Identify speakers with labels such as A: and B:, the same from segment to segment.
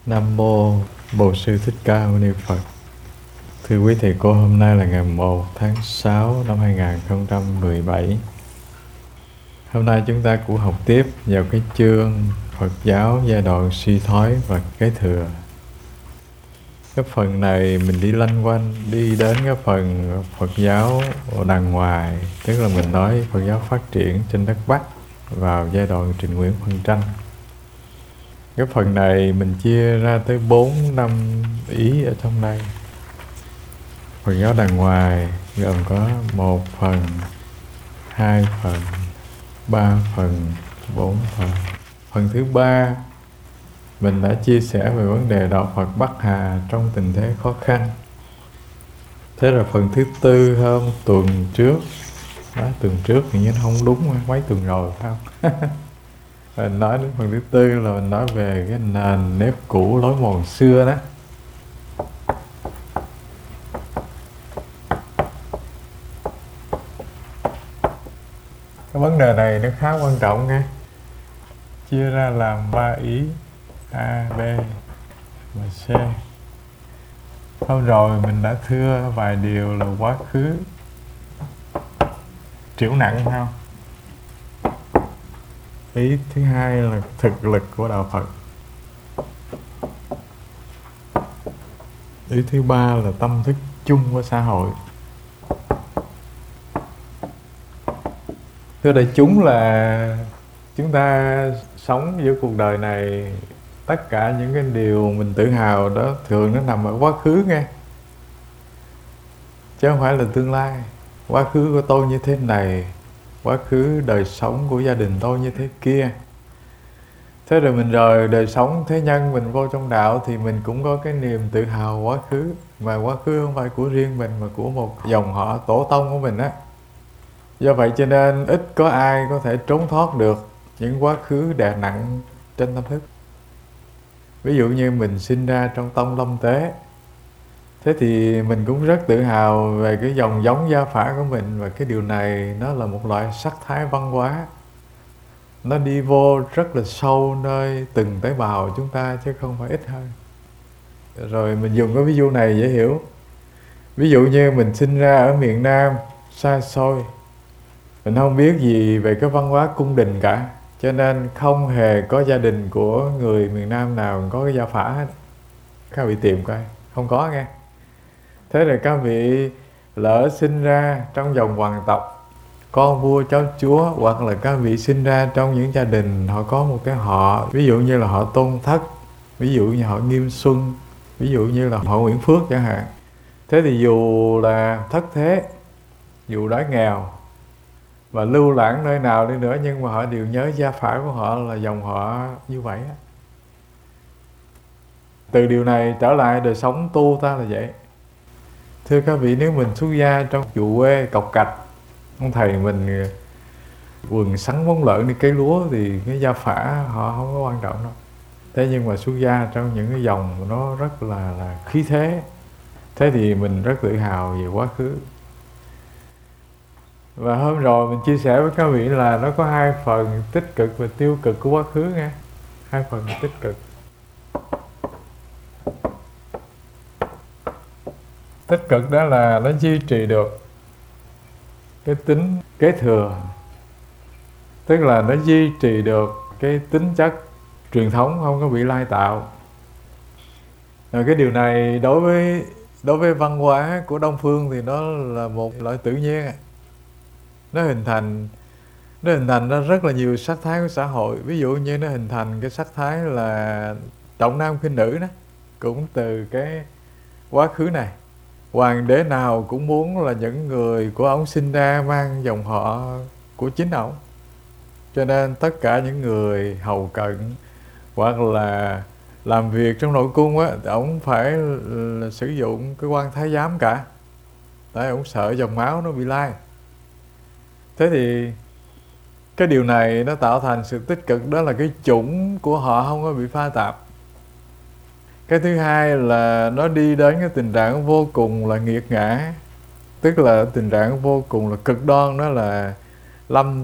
A: Nam Mô Bổn Sư Thích Ca Mâu Ni Phật. Thưa quý thầy cô, hôm nay là ngày 1 tháng 6 năm 2017. Hôm nay chúng ta cũng học tiếp vào cái chương Phật giáo giai đoạn suy thoái và kế thừa. Cái phần này mình đi lanh quanh, đi đến cái phần Phật giáo đàng ngoài, tức là mình nói Phật giáo phát triển trên đất Bắc vào giai đoạn Trịnh Nguyễn phân tranh. Cái phần này mình chia ra tới 4-5 ý ở trong đây. Phật giáo đàng ngoài gồm có 1 phần, 2 phần, 3 phần, 4 phần. Phần thứ 3 mình đã chia sẻ về vấn đề đạo Phật Bắc Hà trong tình thế khó khăn. Thế là phần thứ 4 hôm tuần trước, tuần trước thì như không đúng, mấy tuần rồi phải không? Mình nói đến phần thứ 4 là mình nói về cái nền nếp cũ lối mòn xưa đó. Cái vấn đề này nó khá quan trọng nghe. Chia ra làm 3 ý A, B và C. Hôm rồi mình đã thưa vài điều là quá khứ triểu nặng không? Ý thứ hai là thực lực của đạo Phật. Ý thứ ba là tâm thức chung của xã hội. Thưa đại chúng, là chúng ta sống giữa cuộc đời này, tất cả những cái điều mình tự hào đó thường nó nằm ở quá khứ nghe, chứ không phải là tương lai. Quá khứ của tôi như thế này, quá khứ đời sống của gia đình tôi như thế kia. Thế rồi mình rời đời sống thế nhân, mình vô trong đạo thì mình cũng có cái niềm tự hào quá khứ. Mà quá khứ không phải của riêng mình mà của một dòng họ tổ tông của mình á. Do vậy cho nên ít có ai có thể trốn thoát được những quá khứ đè nặng trên tâm thức. Ví dụ như mình sinh ra trong tông Long Tế, thế thì mình cũng rất tự hào về cái dòng giống gia phả của mình. Và cái điều này nó là một loại sắc thái văn hóa, nó đi vô rất là sâu nơi từng tế bào chúng ta, chứ không phải ít hơn. Rồi mình dùng cái ví dụ này dễ hiểu. Ví dụ như mình sinh ra ở miền Nam xa xôi, mình không biết gì về cái văn hóa cung đình cả, cho nên không hề có gia đình của người miền Nam nào có cái gia phả hết. Các vị tìm coi, không có nghe. Thế rồi các vị lỡ sinh ra trong dòng hoàng tộc, con vua cháu chúa, hoặc là các vị sinh ra trong những gia đình họ có một cái họ, ví dụ như là họ Tôn Thất, ví dụ như họ Nghiêm Xuân, ví dụ như là họ Nguyễn Phước chẳng hạn. Thế thì dù là thất thế, dù đói nghèo và lưu lãng nơi nào đi nữa, nhưng mà họ đều nhớ gia phả của họ là dòng họ như vậy á. Từ điều này trở lại đời sống tu ta là vậy. Thưa các vị, nếu mình xuất gia trong chùa quê cọc cạch, ông thầy mình quần sắn móng lợn đi cấy lúa thì cái gia phả họ không có quan trọng đâu. Thế nhưng mà xuất gia trong những cái dòng nó rất là khí thế, thế thì mình rất tự hào về quá khứ. Và hôm rồi mình chia sẻ với các vị là nó có 2 phần tích cực và tiêu cực của quá khứ nghe. 2 phần tích cực. Tích cực đó là nó duy trì được cái tính kế thừa, tức là nó duy trì được cái tính chất truyền thống, không có bị lai tạo. Rồi cái điều này đối với văn hóa của Đông phương thì nó là một loại tự nhiên. Nó hình thành ra rất là nhiều sắc thái của xã hội. Ví dụ như nó hình thành cái sắc thái là trọng nam khinh nữ đó, cũng từ cái quá khứ này. Hoàng đế nào cũng muốn là những người của ông sinh ra mang dòng họ của chính ông, cho nên tất cả những người hầu cận hoặc là làm việc trong nội cung á, ông phải là sử dụng cái quan thái giám cả, tại ông sợ dòng máu nó bị lai. Thế thì cái điều này nó tạo thành sự tích cực, đó là cái chủng của họ không có bị pha tạp. Cái thứ hai là nó đi đến cái tình trạng vô cùng là nghiệt ngã, tức là tình trạng vô cùng là cực đoan, đó là lâm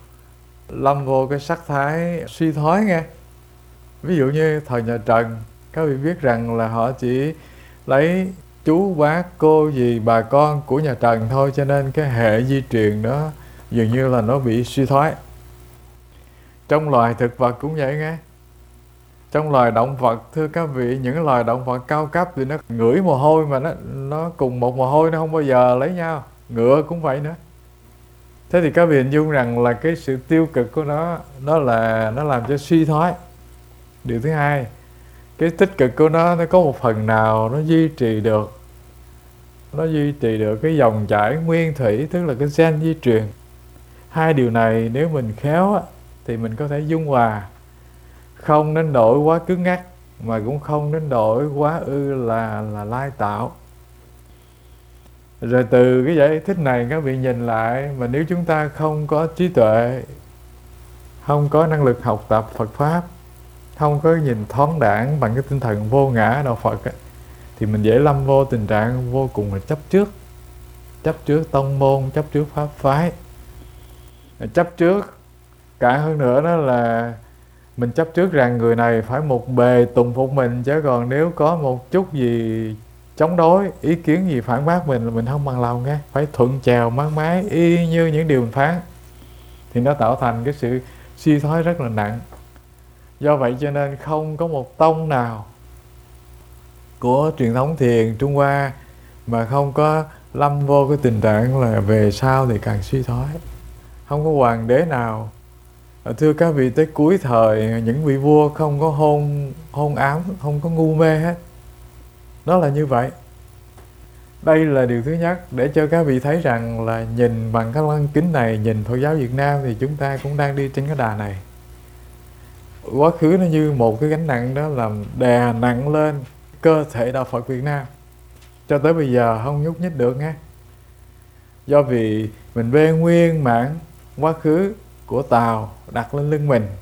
A: vô cái sắc thái suy thoái nghe. Ví dụ như thời nhà Trần, Các vị biết rằng là họ chỉ lấy chú bác cô dì bà con của nhà Trần thôi, cho nên cái hệ di truyền đó dường như là nó bị suy thoái. Trong loài thực vật cũng vậy nghe. Trong loài động vật, thưa các vị, những loài động vật cao cấp thì nó ngửi mồ hôi mà nó cùng một mồ hôi nó không bao giờ lấy nhau. Ngựa cũng vậy nữa. Thế thì các vị hình dung rằng là cái sự tiêu cực của nó làm cho suy thoái. Điều thứ hai, cái tích cực của nó có một phần nào nó duy trì được cái dòng chảy nguyên thủy, tức là cái gen di truyền. Hai điều này nếu mình khéo thì mình có thể dung hòa, không đến nỗi quá cứng ngắc mà cũng không đến nỗi quá là lai tạo. Rồi từ cái giải thích này các vị nhìn lại, mà nếu chúng ta không có trí tuệ, không có năng lực học tập Phật Pháp, không có nhìn thoáng đãng bằng cái tinh thần vô ngã đạo Phật thì mình dễ lâm vô tình trạng vô cùng là chấp trước tông môn, chấp trước pháp phái, chấp trước cả hơn nữa đó là mình chấp trước rằng người này phải một bề tùng phục mình, chứ còn nếu có một chút gì chống đối, ý kiến gì phản bác mình là mình không bằng lòng nghe, phải thuận chèo mát mái y như những điều mình phán, thì nó tạo thành cái sự suy thoái rất là nặng. Do vậy cho nên không có một tông nào của truyền thống thiền Trung Hoa mà không có lâm vô cái tình trạng là về sau thì càng suy thoái. Không có hoàng đế nào, thưa các vị, tới cuối thời những vị vua không có hôn ám, không có ngu mê hết. Nó là như vậy. Đây là điều thứ nhất, để cho các vị thấy rằng là nhìn bằng cái lăng kính này, nhìn Phật giáo Việt Nam thì chúng ta cũng đang đi trên cái đà này. Quá khứ nó như một cái gánh nặng đó làm đè nặng lên cơ thể đạo Phật Việt Nam, cho tới bây giờ không nhúc nhích được nghe. Do vì mình bê nguyên mãn quá khứ của Tàu đặt lên lưng mình,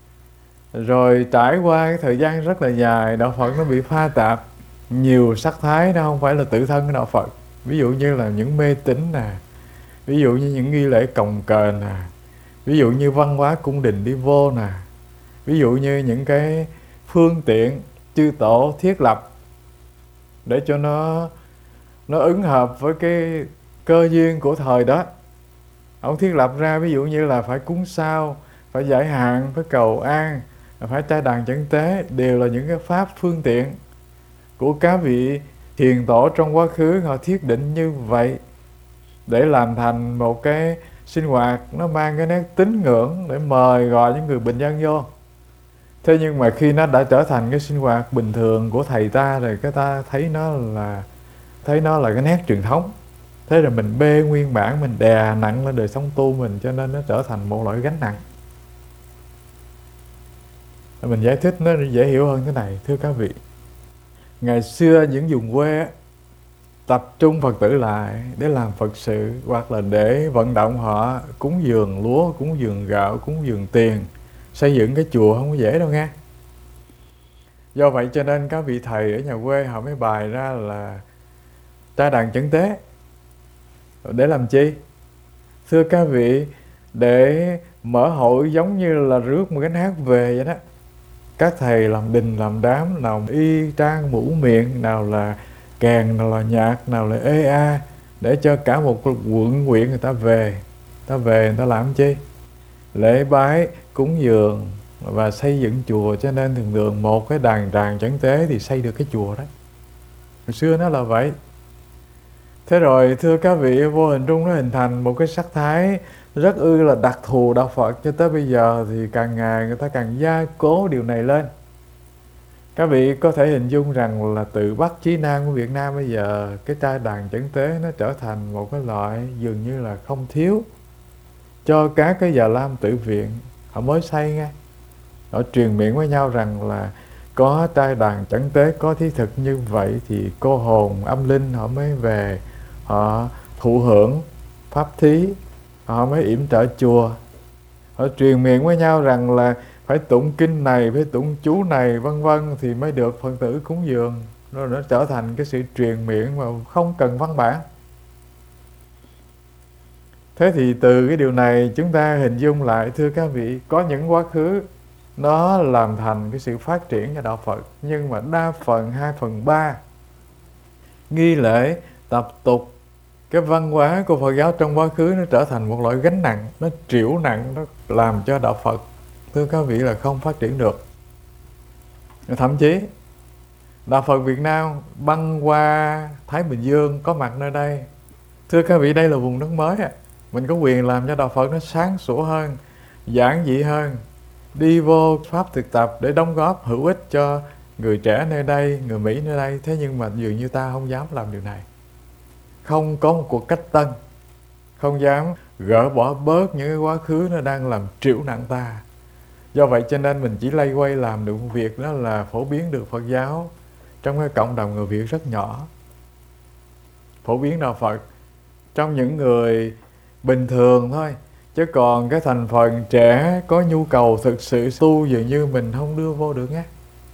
A: rồi trải qua cái thời gian rất là dài, đạo Phật nó bị pha tạp nhiều sắc thái, nó không phải là tự thân của đạo Phật. Ví dụ như là những mê tín nè, ví dụ như những nghi lễ cồng kềnh nè, ví dụ như văn hóa cung đình đi vô nè, ví dụ như những cái phương tiện chư tổ thiết lập để cho nó ứng hợp với cái cơ duyên của thời đó. Ông thiết lập ra ví dụ như là phải cúng sao, phải giải hạn, phải cầu an, phải trai đàn chẩn tế, đều là những cái pháp phương tiện của các vị hiền tổ trong quá khứ. Họ thiết định như vậy để làm thành một cái sinh hoạt nó mang cái nét tín ngưỡng để mời gọi những người bình dân vô. Thế nhưng mà khi nó đã trở thành cái sinh hoạt bình thường của thầy ta rồi, cái ta thấy nó là cái nét truyền thống. Thế rồi mình bê nguyên bản, mình đè nặng lên đời sống tu mình, cho nên nó trở thành một loại gánh nặng. Mình giải thích nó dễ hiểu hơn thế này, thưa các vị. Ngày xưa những vùng quê tập trung Phật tử lại để làm Phật sự, hoặc là để vận động họ cúng dường lúa, cúng dường gạo, cúng dường tiền. Xây dựng cái chùa không có dễ đâu nghe. Do vậy cho nên các vị thầy ở nhà quê họ mới bày ra là trai đàn chẩn tế. Để làm chi? Thưa các vị, để mở hội giống như là rước một gánh hát về vậy đó. Các thầy làm đình làm đám, nào y trang mũ miệng, nào là kèn, nào là nhạc, nào là ê để cho cả một quận huyện người ta về. Người ta làm chi? Lễ bái, cúng dường và xây dựng chùa. Cho nên thường thường một cái đàn tràng chẩn tế thì xây được cái chùa đó. Hồi xưa nó là vậy. Thế rồi thưa các vị, vô hình trung nó hình thành một cái sắc thái rất là đặc thù đạo Phật. Cho tới bây giờ thì càng ngày người ta càng gia cố điều này lên. Các vị có thể hình dung rằng là từ Bắc chí Nam của Việt Nam bây giờ, cái trai đàn chẩn tế nó trở thành một cái loại dường như là không thiếu cho các cái già lam tự viện. Họ mới xây nghe, họ truyền miệng với nhau rằng là có trai đàn chẩn tế, có thí thực như vậy thì cô hồn âm linh họ mới về, họ thụ hưởng pháp thí, họ mới yểm trợ chùa. Họ truyền miệng với nhau rằng là phải tụng kinh này, phải tụng chú này, vân vân thì mới được Phật tử cúng dường. Rồi nó trở thành cái sự truyền miệng mà không cần văn bản. Thế thì từ cái điều này chúng ta hình dung lại, thưa các vị, có những quá khứ nó làm thành cái sự phát triển cho đạo Phật. Nhưng mà đa phần 2/3 nghi lễ, tập tục, cái văn hóa của Phật giáo trong quá khứ nó trở thành một loại gánh nặng, nó trĩu nặng, nó làm cho đạo Phật, thưa các vị, là không phát triển được. Thậm chí đạo Phật Việt Nam băng qua Thái Bình Dương có mặt nơi đây. Thưa các vị, đây là vùng đất mới. Mình có quyền làm cho đạo Phật nó sáng sủa hơn, giản dị hơn, đi vô pháp thực tập để đóng góp hữu ích cho người trẻ nơi đây, người Mỹ nơi đây. Thế nhưng mà dường như ta không dám làm điều này. Không có một cuộc cách tân, không dám gỡ bỏ bớt những cái quá khứ nó đang làm trĩu nặng ta. Do vậy cho nên mình chỉ lay quay làm được một việc, đó là phổ biến được Phật giáo trong cái cộng đồng người Việt rất nhỏ. Phổ biến đạo Phật trong những người bình thường thôi. Chứ còn cái thành phần trẻ có nhu cầu thực sự tu dường như mình không đưa vô được nhé.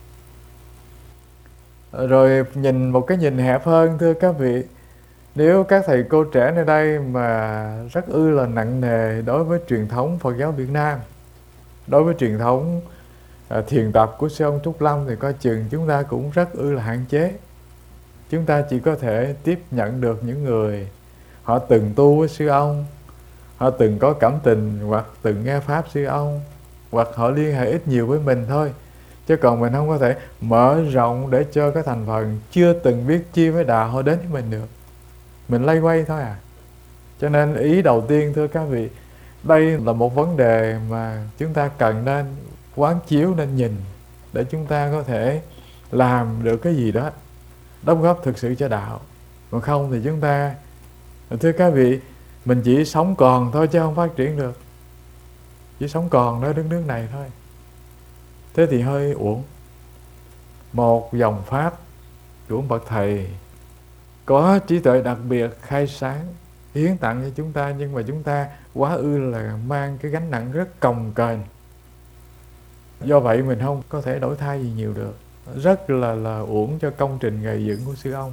A: Rồi nhìn một cái nhìn hẹp hơn, thưa các vị, nếu các thầy cô trẻ nơi đây mà rất là nặng nề đối với truyền thống Phật giáo Việt Nam, đối với truyền thống thiền tập của sư ông Trúc Lâm, thì coi chừng chúng ta cũng rất là hạn chế. Chúng ta chỉ có thể tiếp nhận được những người họ từng tu với sư ông, họ từng có cảm tình, hoặc từng nghe pháp sư ông, hoặc họ liên hệ ít nhiều với mình thôi. Chứ còn mình không có thể mở rộng để cho cái thành phần chưa từng biết chi với đạo họ đến với mình được. Mình lay quay thôi à. Cho nên ý đầu tiên, thưa các vị, đây là một vấn đề mà chúng ta cần nên quán chiếu, nên nhìn, để chúng ta có thể làm được cái gì đó đóng góp thực sự cho đạo. Còn không thì chúng ta, thưa các vị, mình chỉ sống còn thôi chứ không phát triển được. Chỉ sống còn ở đất nước này thôi. Thế thì hơi uổng. Một dòng pháp của bậc thầy có trí tuệ đặc biệt, khai sáng, hiến tặng cho chúng ta, nhưng mà chúng ta quá là mang cái gánh nặng rất cồng kềnh. Do vậy mình không có thể đổi thay gì nhiều được. Rất là uổng cho công trình gây dựng của sư ông.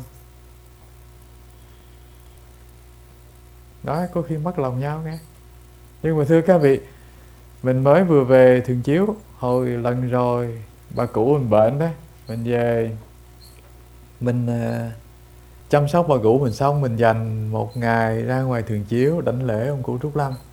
A: Đó, có khi mất lòng nhau nghe. Nhưng mà thưa các vị, mình mới vừa về Thường Chiếu. Hồi lần rồi bà cụ mình bệnh đó, mình về mình chăm sóc bà cụ mình xong, mình dành một ngày ra ngoài Thường Chiếu đảnh lễ ông cụ Trúc Lâm.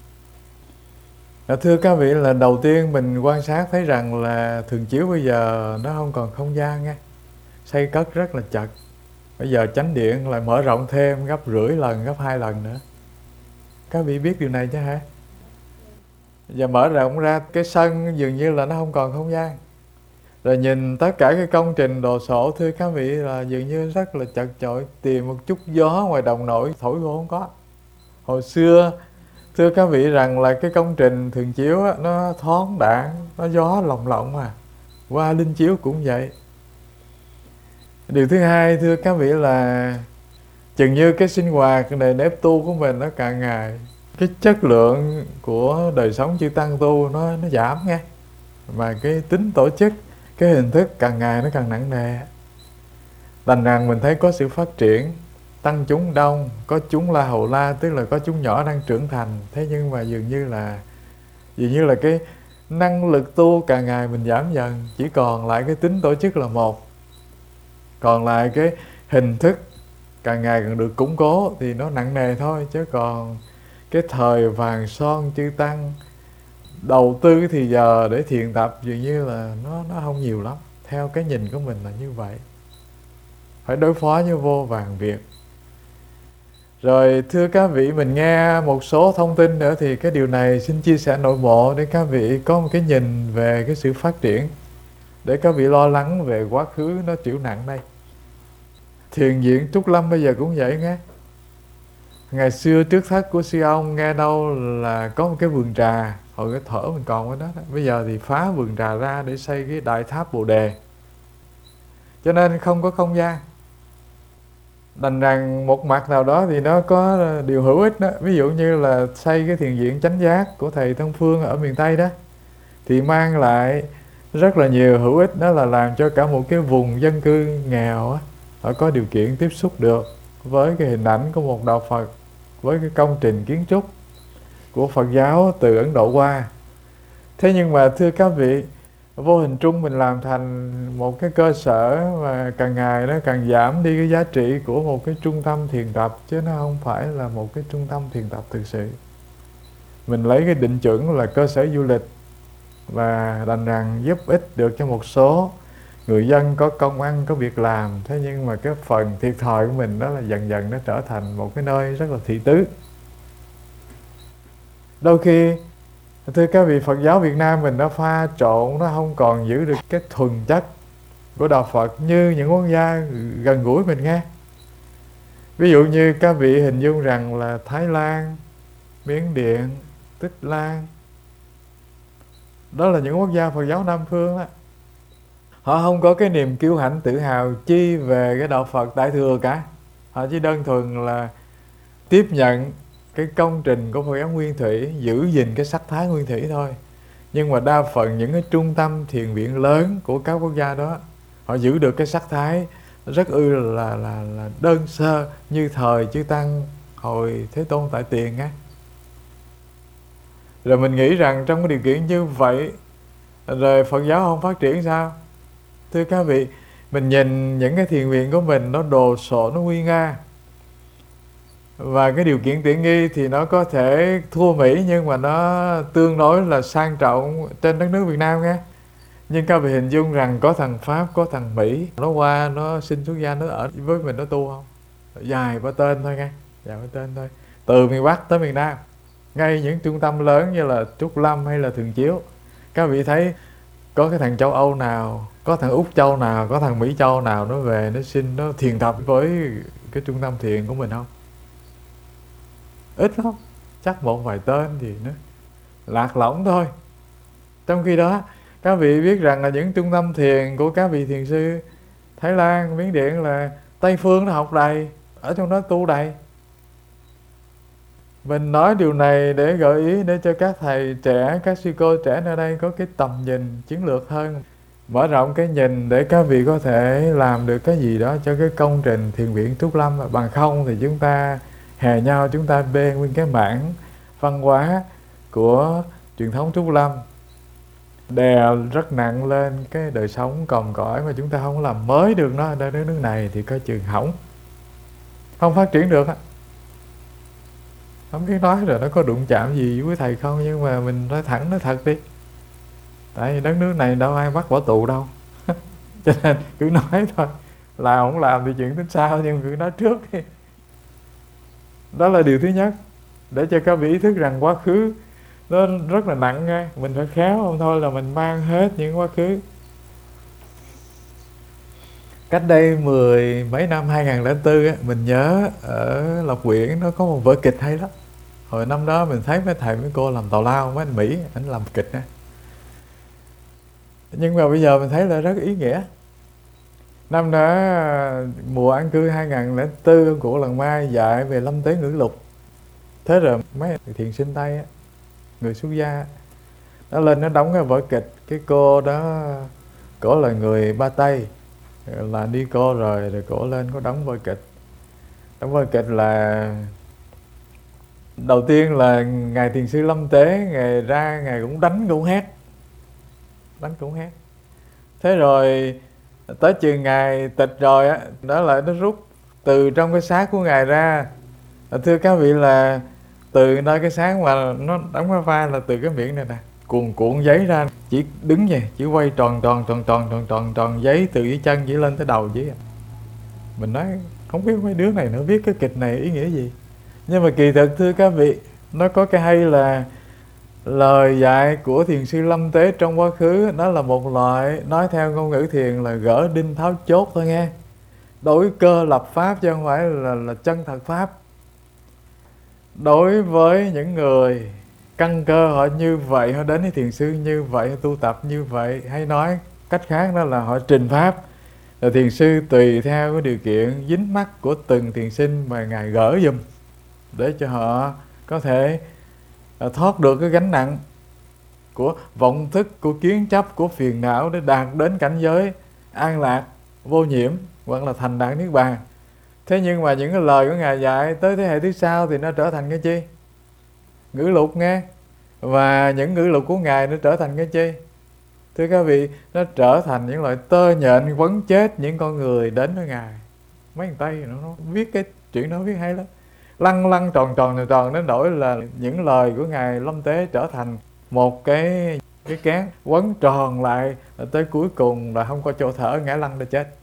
A: Thưa các vị, là đầu tiên mình quan sát thấy rằng là Thường Chiếu bây giờ nó không còn không gian nha. Xây cất rất là chật. Bây giờ chánh điện lại mở rộng thêm gấp rưỡi lần, gấp 2 lần nữa. Các vị biết điều này chứ hả? Giờ mở rộng ra cái sân dường như là nó không còn không gian. Rồi nhìn tất cả cái công trình đồ sộ, thưa các vị, là dường như rất là chật chội. Tìm một chút gió ngoài đồng nổi thổi vô không có. Hồi xưa, thưa các vị, rằng là cái công trình Thường Chiếu á, nó thoáng đãng, nó gió lồng lộng mà. Qua Linh Chiếu cũng vậy. Điều thứ hai, thưa các vị, là chừng như cái sinh hoạt nề nếp tu của mình nó càng ngày, cái chất lượng của đời sống chư tăng tu nó giảm nghe. Mà cái tính tổ chức, cái hình thức càng ngày nó càng nặng nề. Thành rằng mình thấy có sự phát triển, tăng chúng đông, có chúng La Hầu La, tức là có chúng nhỏ đang trưởng thành. Thế nhưng mà dường như là cái năng lực tu càng ngày mình giảm dần. Chỉ còn lại cái tính tổ chức là một. Còn lại cái hình thức càng ngày càng được củng cố thì nó nặng nề thôi. Chứ còn cái thời vàng son chư tăng đầu tư thì giờ để thiền tập dường như là nó không nhiều lắm. Theo cái nhìn của mình là như vậy. Phải đối phó với vô vàn việc. Rồi thưa các vị, mình nghe một số thông tin nữa thì cái điều này xin chia sẻ nội bộ để các vị có một cái nhìn về cái sự phát triển, để các vị lo lắng về quá khứ nó chịu nặng đây. Thiền viện Trúc Lâm bây giờ cũng vậy nghe. Ngày xưa trước thất của sư ông nghe đâu là có một cái vườn trà, hồi cái thở mình còn ở đó. Bây giờ thì phá vườn trà ra để xây cái đại tháp Bồ Đề. Cho nên không có không gian. Đành rằng một mặt nào đó thì nó có điều hữu ích đó. Ví dụ như là xây cái thiền viện Chánh Giác của thầy Thông Phương ở miền Tây đó, thì mang lại rất là nhiều hữu ích. Đó là làm cho cả một cái vùng dân cư nghèo á, họ có điều kiện tiếp xúc được với cái hình ảnh của một đạo Phật, với cái công trình kiến trúc của Phật giáo từ Ấn Độ qua. Thế nhưng mà thưa các vị, vô hình trung mình làm thành một cái cơ sở mà càng ngày nó càng giảm đi cái giá trị của một cái trung tâm thiền tập, chứ nó không phải là một cái trung tâm thiền tập thực sự. Mình lấy cái định chuẩn là cơ sở du lịch và đành rằng giúp ích được cho một số người dân có công ăn, có việc làm. Thế nhưng mà cái phần thiệt thòi của mình đó là dần dần nó trở thành một cái nơi rất là thị tứ. Đôi khi, thưa các vị, Phật giáo Việt Nam mình nó pha trộn, nó không còn giữ được cái thuần chất của Đạo Phật như những quốc gia gần gũi mình nghe. Ví dụ như các vị hình dung rằng là Thái Lan, Miến Điện, Tích Lan, đó là những quốc gia Phật giáo Nam Phương đó. Họ không có cái niềm kiêu hãnh tự hào chi về cái Đạo Phật Đại Thừa cả. Họ chỉ đơn thuần là tiếp nhận cái công trình của Phật giáo Nguyên Thủy, giữ gìn cái sắc thái Nguyên Thủy thôi. Nhưng mà đa phần những cái trung tâm thiền viện lớn của các quốc gia đó, họ giữ được cái sắc thái rất là đơn sơ như thời chư Tăng hồi Thế Tôn tại Tiền á. Rồi mình nghĩ rằng trong cái điều kiện như vậy, rồi Phật giáo không phát triển sao? Thưa các vị, mình nhìn những cái thiền viện của mình nó đồ sộ, nó nguy nga, và cái điều kiện tiện nghi thì nó có thể thua Mỹ, nhưng mà nó tương đối là sang trọng trên đất nước Việt Nam nghe. Nhưng các vị hình dung rằng có thằng Pháp, có thằng Mỹ, nó qua, nó xin xuất gia, nó ở với mình, nó tu không? Dài ba tên thôi nghe, dài ba tên thôi. Từ miền Bắc tới miền Nam, ngay những trung tâm lớn như là Trúc Lâm hay là Thường Chiếu, các vị thấy có cái thằng châu Âu nào, có thằng Úc Châu nào, có thằng Mỹ Châu nào nó về nó xin, nó thiền tập với cái trung tâm thiền của mình không? Ít lắm, chắc một vài tên thì nó lạc lõng thôi. Trong khi đó, các vị biết rằng là những trung tâm thiền của các vị thiền sư Thái Lan, Miến Điện là Tây Phương nó học đầy, ở trong đó tu đầy. Mình nói điều này để gợi ý để cho các thầy trẻ, các sư cô trẻ nơi đây có cái tầm nhìn chiến lược hơn, mở rộng cái nhìn để các vị có thể làm được cái gì đó cho cái công trình thiền viện Trúc Lâm. Bằng không thì chúng ta hè nhau, chúng ta bê nguyên cái mảng văn hóa của truyền thống Trúc Lâm, đè rất nặng lên cái đời sống còm cõi, mà chúng ta không làm mới được nó ở đất nước này thì coi chừng hỏng, không phát triển được á. Không biết nói rồi nó có đụng chạm gì với thầy không, nhưng mà mình nói thẳng, nói thật đi. Tại vì đất nước này đâu ai bắt bỏ tù đâu. Cho nên cứ nói thôi, làm không làm thì chuyện tính sau, nhưng cứ nói trước đi. Đó là điều thứ nhất, để cho các vị ý thức rằng quá khứ nó rất là nặng nghe. Mình phải khéo, không thôi là mình mang hết những quá khứ. Cách đây 10 mấy năm, 2004 á, mình nhớ ở Lộc Quyển nó có một vở kịch hay lắm. Hồi năm đó mình thấy mấy thầy mấy cô làm tào lao, mấy anh Mỹ anh làm kịch á. Nhưng mà bây giờ mình thấy là rất ý nghĩa. Năm đó mùa an cư 2004, ông cụ Lần Mai dạy về lâm tế ngữ lục. Thế rồi mấy thiền sinh Tây á, người xuất gia, nó lên nó đóng cái vở kịch. Cái cô đó, cổ là người Ba Tây, là đi cô rồi cổ lên có đóng vở kịch. Đóng vở kịch là đầu tiên là ngài thiền sư Lâm Tế, ngài ra ngài cũng đánh cũng hét, đánh cũng hét. Thế rồi tới chừng ngài tịch rồi á, đó là nó rút từ trong cái xác của ngài ra. Thưa các vị, là từ nơi cái xác mà nó đóng cái vai là từ cái miệng này nè, cuồn cuộn giấy ra, chỉ đứng vậy, chỉ quay tròn giấy từ dưới chân chỉ lên tới đầu giấy. Mình nói không biết mấy đứa này nó viết cái kịch này ý nghĩa gì. Nhưng mà kỳ thực thưa các vị, nó có cái hay là lời dạy của thiền sư Lâm Tế trong quá khứ, nó là một loại, nói theo ngôn ngữ thiền là gỡ đinh tháo chốt thôi nghe. Đối cơ lập pháp chứ không phải là chân thật pháp. Đối với những người căn cơ họ như vậy, họ đến với thiền sư như vậy, họ tu tập như vậy, hay nói cách khác đó là họ trình pháp. Rồi thiền sư tùy theo cái điều kiện dính mắc của từng thiền sinh mà ngài gỡ giùm, để cho họ có thể thoát được cái gánh nặng của vọng thức, của kiến chấp, của phiền não, để đạt đến cảnh giới an lạc, vô nhiễm, hoặc là thành đạt niết bàn. Thế nhưng mà những cái lời của ngài dạy tới thế hệ thứ sau thì nó trở thành cái chi? Ngữ lục nghe. Và những ngữ lục của Ngài nó trở thành cái chi? Thưa các vị, nó trở thành những loại tơ nhện quấn chết những con người đến với Ngài. Mấy thằng Tây nó viết cái chuyện đó viết hay lắm. Lăn lăn tròn tròn tròn đến nỗi là những lời của Ngài Lâm Tế trở thành một cái cán quấn tròn lại, tới cuối cùng là không có chỗ thở, ngã lăn để chết.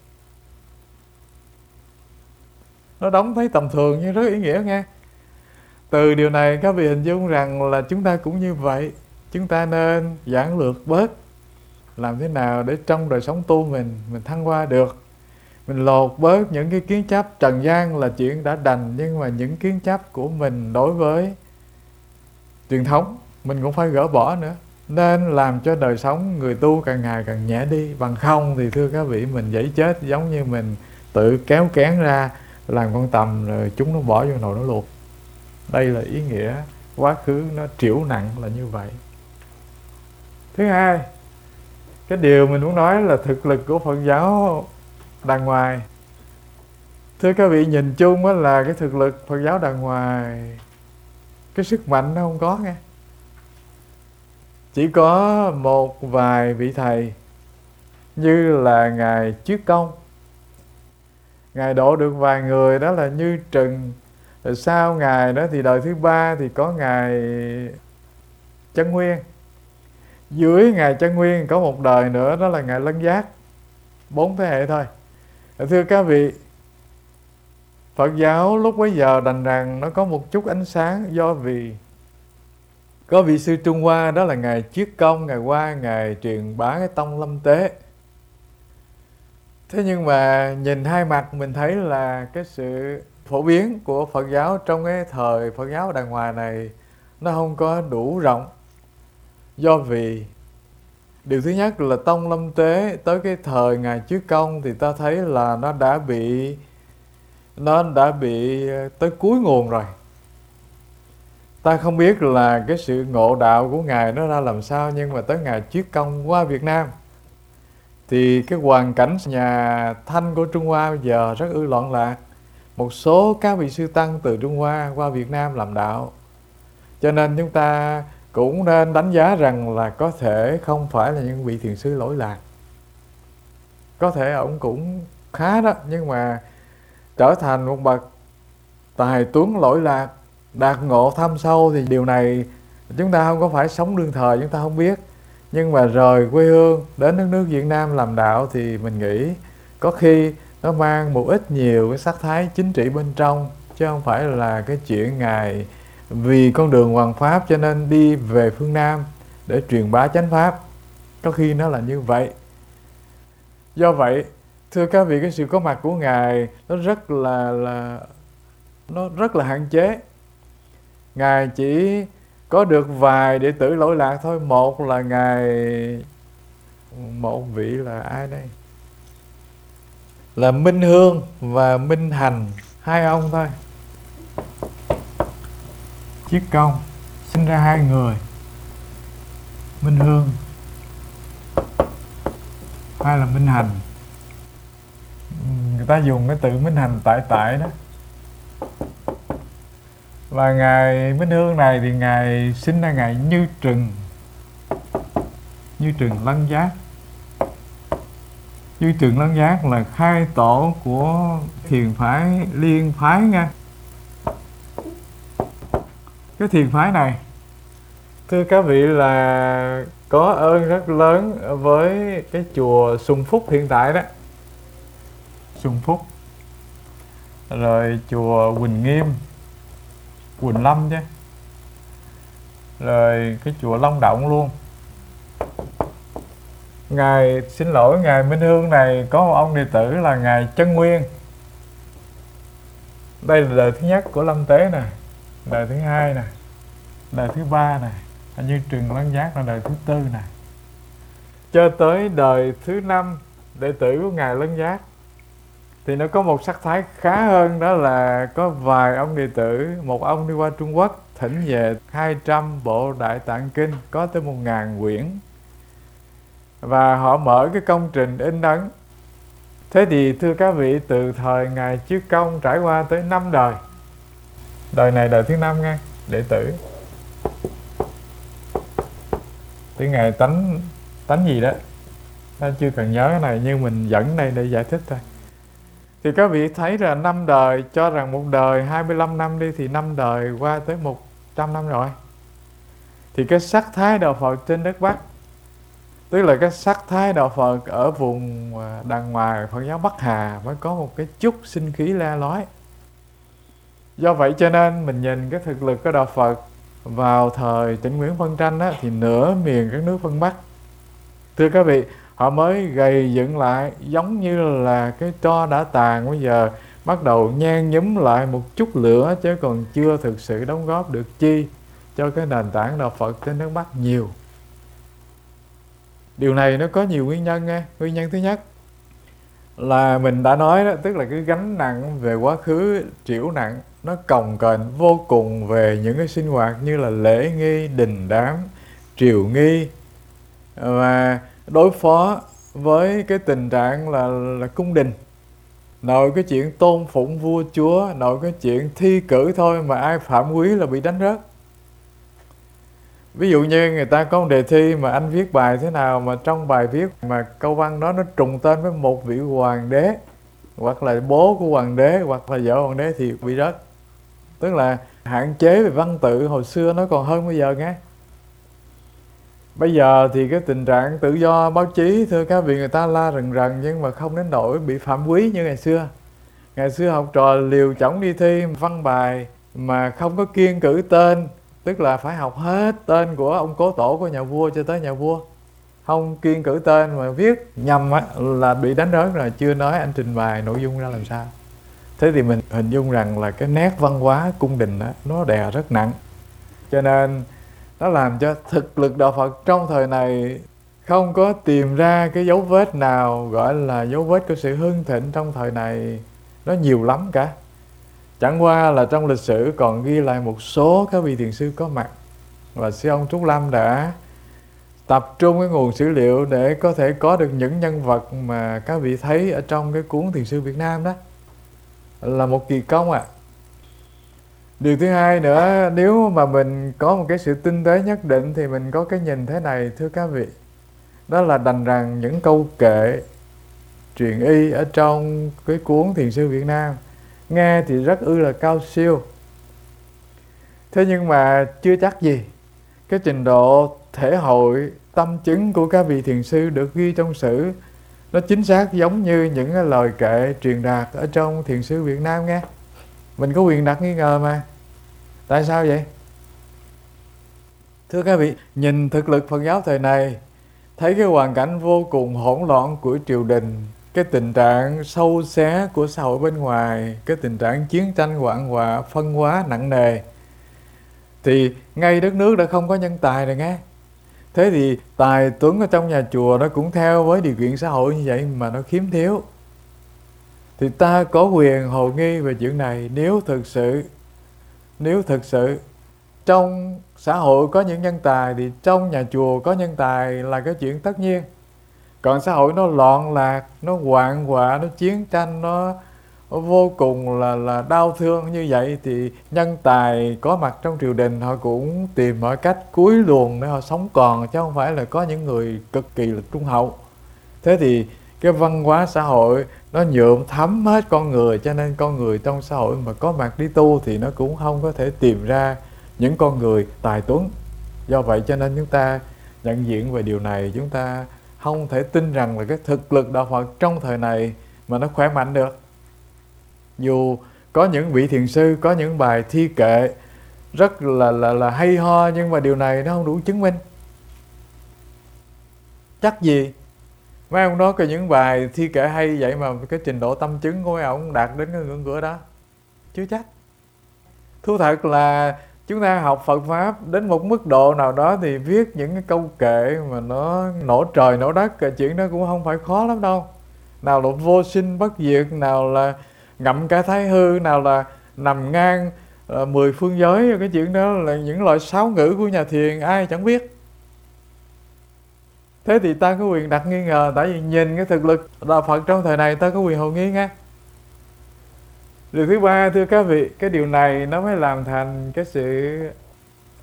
A: Nó đóng thấy tầm thường nhưng rất ý nghĩa nghe. Từ điều này các vị hình dung rằng là chúng ta cũng như vậy. Chúng ta nên giản lược bớt, làm thế nào để trong đời sống tu mình thăng hoa được. Mình lột bớt những cái kiến chấp. Trần gian là chuyện đã đành, nhưng mà những kiến chấp của mình đối với truyền thống mình cũng phải gỡ bỏ nữa. Nên làm cho đời sống người tu càng ngày càng nhẹ đi. Bằng không thì thưa các vị, mình dễ chết, giống như mình tự kéo kén ra làm con tầm rồi chúng nó bỏ vô nồi nó luộc. Đây là ý nghĩa quá khứ nó triểu nặng là như vậy. Thứ hai, cái điều mình muốn nói là thực lực của Phật giáo đàng hoàng. Thưa các vị, nhìn chung là cái thực lực Phật giáo đàng hoàng, cái sức mạnh nó không có nghe. Chỉ có một vài vị thầy như là Ngài Chiết Công, Ngài độ được vài người, đó là Như Trừng. Rồi sau Ngài đó thì đời thứ ba thì có Ngài Chân Nguyên. Dưới Ngài Chân Nguyên có một đời nữa, đó là Ngài Lân Giác. 4 thế hệ thôi. Thưa các vị, Phật giáo lúc bấy giờ đành rằng nó có một chút ánh sáng, do vì có vị sư Trung Hoa, đó là Ngài Chiết Công. Ngài qua Ngài truyền bá cái tông Lâm Tế. Thế nhưng mà nhìn hai mặt mình thấy là cái sự phổ biến của Phật giáo trong cái thời Phật giáo đàng hoàng này nó không có đủ rộng. Do vì điều thứ nhất là tông Lâm Tế tới cái thời Ngài Chiết Công thì ta thấy là nó đã bị tới cuối nguồn rồi. Ta không biết là cái sự ngộ đạo của Ngài nó ra làm sao, nhưng mà tới Ngài Chiết Công qua Việt Nam thì cái hoàn cảnh nhà Thanh của Trung Hoa bây giờ rất loạn lạc. Một số các vị sư tăng từ Trung Hoa qua Việt Nam làm đạo. Cho nên chúng ta cũng nên đánh giá rằng là có thể không phải là những vị thiền sư lỗi lạc. Có thể ông cũng khá đó, nhưng mà trở thành một bậc tài tuấn lỗi lạc, đạt ngộ thâm sâu thì điều này chúng ta không có phải sống đương thời, chúng ta không biết. Nhưng mà rời quê hương đến đất nước Việt Nam làm đạo thì mình nghĩ có khi nó mang một ít nhiều cái sắc thái chính trị bên trong, chứ không phải là cái chuyện Ngài vì con đường hoàng pháp cho nên đi về phương Nam để truyền bá chánh pháp. Có khi nó là như vậy. Do vậy, thưa các vị, cái sự có mặt của Ngài nó rất là hạn chế. Ngài chỉ có được vài đệ tử lỗi lạc thôi. Một là một vị là ai đây? Là Minh Hương và Minh Hành, 2 ông thôi. Chiết Công sinh ra 2 người, Minh Hương hay là Minh Hành. Người ta dùng cái từ Minh Hành tại đó. Và Ngài Minh Hương này thì Ngài sinh ra Ngài Như Trừng Lân Giác. Như Trừng Lân Giác là khai tổ của thiền phái Liên Phái nha. Cái thiền phái này, thưa các vị, là có ơn rất lớn với cái chùa Sùng Phúc hiện tại đó. Sùng Phúc, rồi chùa Quỳnh Nghiêm, Quỳnh Lâm chứ, rồi cái chùa Long Động luôn. Ngài Minh Hương này có một ông đệ tử là Ngài Chân Nguyên. Đây là đời thứ nhất của Lâm Tế nè, đời thứ hai nè, đời thứ ba nè, Như Trừng Lân Giác là đời thứ tư nè, cho tới đời thứ 5 đệ tử của Ngài Lân Giác thì nó có một sắc thái khá hơn, đó là có vài ông đệ tử. Một ông đi qua Trung Quốc thỉnh về 200 bộ Đại Tạng Kinh, có tới 1000 quyển, và họ mở cái công trình in ấn. Thế thì thưa các vị, từ thời Ngài Chiết Công trải qua tới 5 đời. Đời này đời thứ 5 nha, đệ tử. Tiếng Ngài tánh gì đó, ta chưa cần nhớ cái này, nhưng mình dẫn đây để giải thích thôi. Thì các vị thấy là 5 đời, cho rằng một đời 25 năm đi, thì 5 đời qua tới 100 năm rồi. Thì cái sắc thái đạo Phật trên đất Bắc, tức là cái sắc thái đạo Phật ở vùng đàng ngoài Phật giáo Bắc Hà, mới có một cái chút sinh khí le lói. Do vậy cho nên mình nhìn cái thực lực của đạo Phật vào thời Trịnh Nguyễn phân tranh á, thì nửa miền các nước phương Bắc, thưa các vị, họ mới gầy dựng lại giống như là cái tro đã tàn, bây giờ bắt đầu nhen nhúm lại một chút lửa, chứ còn chưa thực sự đóng góp được chi cho cái nền tảng đạo Phật trên nước Bắc nhiều. Điều này nó có nhiều nguyên nhân nghe. Nguyên nhân thứ nhất là mình đã nói đó, tức là cái gánh nặng về quá khứ triểu nặng, nó cồng kềnh vô cùng về những cái sinh hoạt như là lễ nghi, đình đám, triều nghi, và đối phó với cái tình trạng là cung đình. Nội cái chuyện tôn phụng vua chúa, nội cái chuyện thi cử thôi mà ai phạm quý là bị đánh rớt. Ví dụ như người ta có một đề thi mà anh viết bài thế nào mà trong bài viết mà câu văn đó nó trùng tên với một vị hoàng đế, hoặc là bố của hoàng đế, hoặc là vợ hoàng đế, thì bị rớt. Tức là hạn chế về văn tự hồi xưa nó còn hơn bây giờ nghe. Bây giờ thì cái tình trạng tự do báo chí, thưa các vị, người ta la rần rần, nhưng mà không đến nỗi bị phạm quý như ngày xưa. Ngày xưa học trò liều chổng đi thi văn bài mà không có kiêng cử tên, tức là phải học hết tên của ông cố tổ của nhà vua cho tới nhà vua. Không kiêng cử tên mà viết nhầm á, là bị đánh rớt rồi, chưa nói anh trình bày nội dung ra làm sao. Thế thì mình hình dung rằng là cái nét văn hóa cung đình đó, nó đè rất nặng. Cho nên nó làm cho thực lực đạo Phật trong thời này không có tìm ra cái dấu vết nào gọi là dấu vết của sự hưng thịnh trong thời này. Nó nhiều lắm cả. Chẳng qua là trong lịch sử còn ghi lại một số các vị thiền sư có mặt, và sư ông Trúc Lâm đã tập trung cái nguồn sử liệu để có thể có được những nhân vật mà các vị thấy ở trong cái cuốn Thiền sư Việt Nam đó, là một kỳ công ạ. Điều thứ hai nữa, nếu mà mình có một cái sự tinh tế nhất định thì mình có cái nhìn thế này, thưa các vị. Đó là đành rằng những câu kệ truyền y ở trong cái cuốn Thiền sư Việt Nam nghe thì rất là cao siêu. Thế nhưng mà chưa chắc gì cái trình độ thể hội tâm chứng của các vị thiền sư được ghi trong sử nó chính xác giống như những cái lời kệ truyền đạt ở trong Thiền sư Việt Nam nghe. Mình có quyền đặt nghi ngờ mà. Tại sao vậy? Thưa các vị, nhìn thực lực Phật giáo thời này, thấy cái hoàn cảnh vô cùng hỗn loạn của triều đình, cái tình trạng sâu xé của xã hội bên ngoài, cái tình trạng chiến tranh hoạn họa, phân hóa nặng nề, thì ngay đất nước đã không có nhân tài rồi nghe. Thế thì tài tuấn ở trong nhà chùa nó cũng theo với điều kiện xã hội như vậy mà nó khiếm thiếu. Thì ta có quyền hồ nghi về chuyện này. Nếu thực sự trong xã hội có những nhân tài thì trong nhà chùa có nhân tài là cái chuyện tất nhiên. Còn xã hội nó loạn lạc, nó hoạn họa, nó chiến tranh, nó vô cùng là đau thương như vậy, thì nhân tài có mặt trong triều đình họ cũng tìm mọi cách cúi luồng để họ sống còn, chứ không phải là có những người cực kỳ là trung hậu. Thế thì cái văn hóa xã hội nó nhuộm thấm hết con người, cho nên con người trong xã hội mà có mặt đi tu thì nó cũng không có thể tìm ra những con người tài tuấn. Do vậy cho nên chúng ta nhận diện về điều này, chúng ta không thể tin rằng là cái thực lực đạo Phật trong thời này mà nó khỏe mạnh được. Dù có những vị thiền sư, có những bài thi kệ rất là hay ho, nhưng mà điều này nó không đủ chứng minh. Chắc gì mấy ông đó có những bài thi kệ hay vậy mà cái trình độ tâm chứng của mấy ông đạt đến cái ngưỡng cửa đó? Chưa chắc. Thú thật là chúng ta học Phật Pháp đến một mức độ nào đó thì viết những cái câu kệ mà nó nổ trời nổ đất, cái chuyện đó cũng không phải khó lắm đâu. Nào là vô sinh bất diệt, nào là ngậm cả thái hư, nào là nằm ngang 10 phương giới. Cái chuyện đó là những loại sáo ngữ của nhà thiền, ai chẳng biết. Thế thì ta có quyền đặt nghi ngờ, tại vì nhìn cái thực lực đạo Phật trong thời này ta có quyền hồ nghi nghe. Điều thứ ba, thưa các vị, cái điều này nó mới làm thành cái sự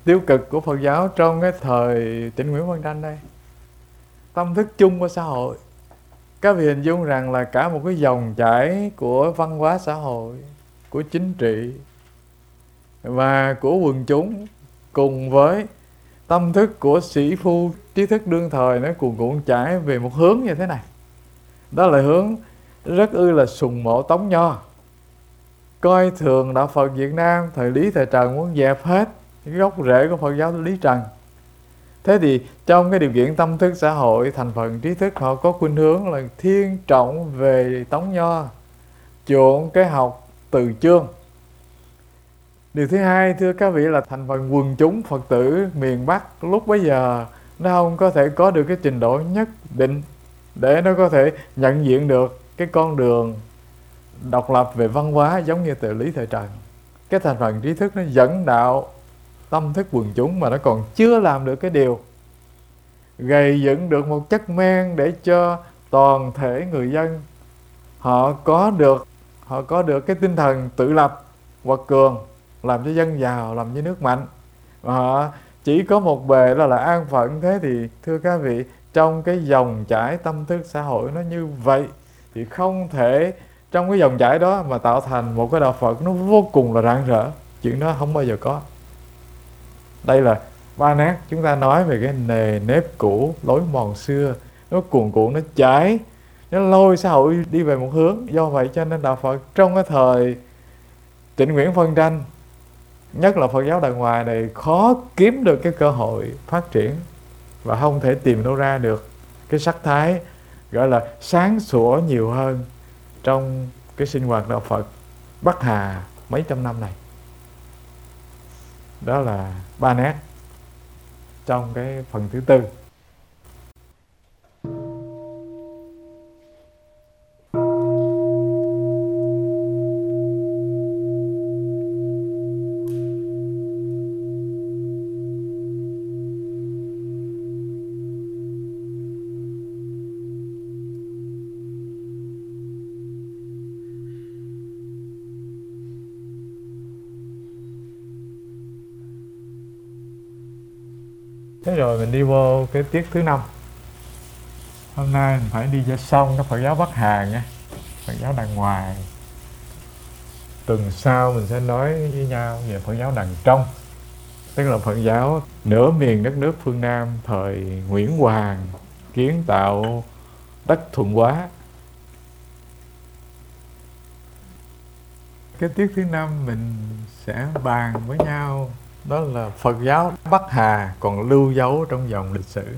A: tiêu cực của Phật giáo trong cái thời Trịnh Nguyễn Văn Tranh đây. Tâm thức chung của xã hội, các vị hình dung rằng là cả một cái dòng chảy của văn hóa xã hội, của chính trị và của quần chúng, cùng với tâm thức của sĩ phu trí thức đương thời, nó cuồn cuộn chảy về một hướng như thế này. Đó là hướng rất là sùng mộ Tống Nho, coi thường đạo Phật Việt Nam thời Lý thời Trần, muốn dẹp hết cái gốc rễ của Phật giáo Lý Trần. Thế thì trong cái điều kiện tâm thức xã hội, thành phần trí thức họ có khuynh hướng là thiên trọng về Tống Nho, chuộng cái học từ chương. Điều thứ hai, thưa các vị, là thành phần quần chúng Phật tử miền Bắc lúc bấy giờ nó không có thể có được cái trình độ nhất định để nó có thể nhận diện được cái con đường độc lập về văn hóa giống như từ Lý thời Trần. Cái thành phần trí thức nó dẫn đạo tâm thức quần chúng mà nó còn chưa làm được cái điều gầy dựng được một chất men để cho toàn thể người dân họ có được cái tinh thần tự lập, quật cường, làm cho dân giàu, làm cho nước mạnh. Và họ chỉ có một bề đó là an phận. Thế thì thưa các vị, trong cái dòng chảy tâm thức xã hội nó như vậy thì không thể trong cái dòng chảy đó mà tạo thành một cái đạo Phật nó vô cùng là rạng rỡ. Chuyện đó không bao giờ có. Đây là ba nét chúng ta nói về cái nề nếp cũ, lối mòn xưa, nó cuồn cuộn, nó chảy, nó lôi xã hội đi về một hướng. Do vậy cho nên đạo Phật trong cái thời Trịnh Nguyễn phân tranh, nhất là Phật giáo Đài Ngoài này, khó kiếm được cái cơ hội phát triển và không thể tìm đâu ra được cái sắc thái gọi là sáng sủa nhiều hơn trong cái sinh hoạt đạo Phật Bắc Hà mấy trăm năm này. Đó là ba nét trong cái phần thứ tư. Thế rồi mình đi vô cái tiết thứ 5. Hôm nay mình phải đi cho xong cái Phật giáo Bắc Hà nha, Phật giáo Đằng Ngoài. Tuần sau mình sẽ nói với nhau về Phật giáo Đằng Trong, tức là Phật giáo nửa miền đất nước phương Nam thời Nguyễn Hoàng kiến tạo đất Thuận Hóa. Cái tiết thứ 5 mình sẽ bàn với nhau, đó là Phật giáo Bắc Hà còn lưu dấu trong dòng lịch sử.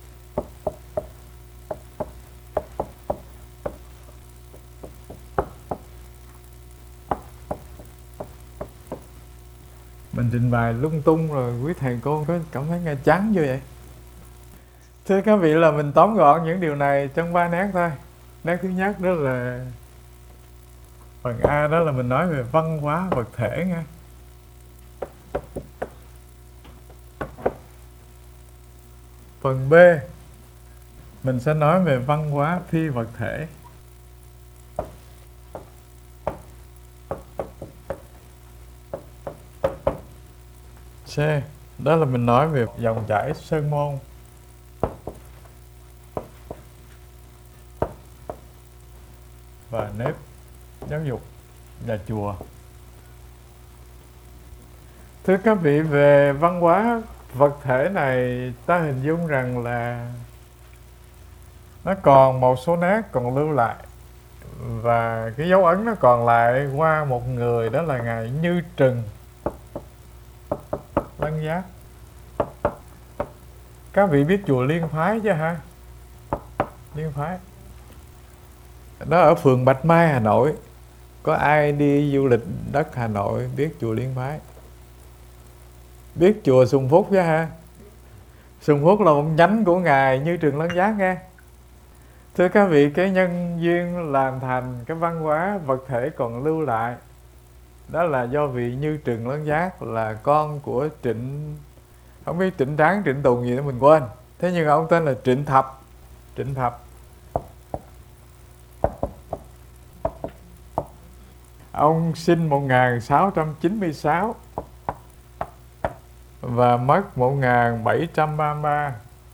A: Mình trình bày lung tung rồi quý thầy cô có cảm thấy nghe chán như vậy? Thưa các vị, là mình tóm gọn những điều này trong 3 nét thôi. Nét thứ nhất đó là phần A, đó là mình nói về văn hóa vật thể nha. Phần B mình sẽ nói về văn hóa phi vật thể. C, đó là mình nói về dòng chảy sơn môn. Và nếp giáo dục và chùa. Thưa các vị, về văn hóa vật thể này, ta hình dung rằng là nó còn một số nét còn lưu lại, và cái dấu ấn nó còn lại qua một người, đó là ngài Như Trừng Lân Giác. Các vị biết chùa Liên Phái chứ ha? Liên Phái đó ở phường Bạch Mai, Hà Nội. Có ai đi du lịch đất Hà Nội biết chùa Liên Phái? Biết chùa Sùng Phúc chứ ha? Sùng Phúc là một nhánh của ngài Như Trừng Lân Giác nghe. Thưa các vị, cái nhân duyên làm thành cái văn hóa vật thể còn lưu lại, đó là do vị Như Trừng Lân Giác là con của Trịnh, không biết Trịnh Tráng, Trịnh Tùng gì đó mình quên. Thế nhưng ông tên là Trịnh Thập. Trịnh Thập. Ông sinh 1696 và mất 1733.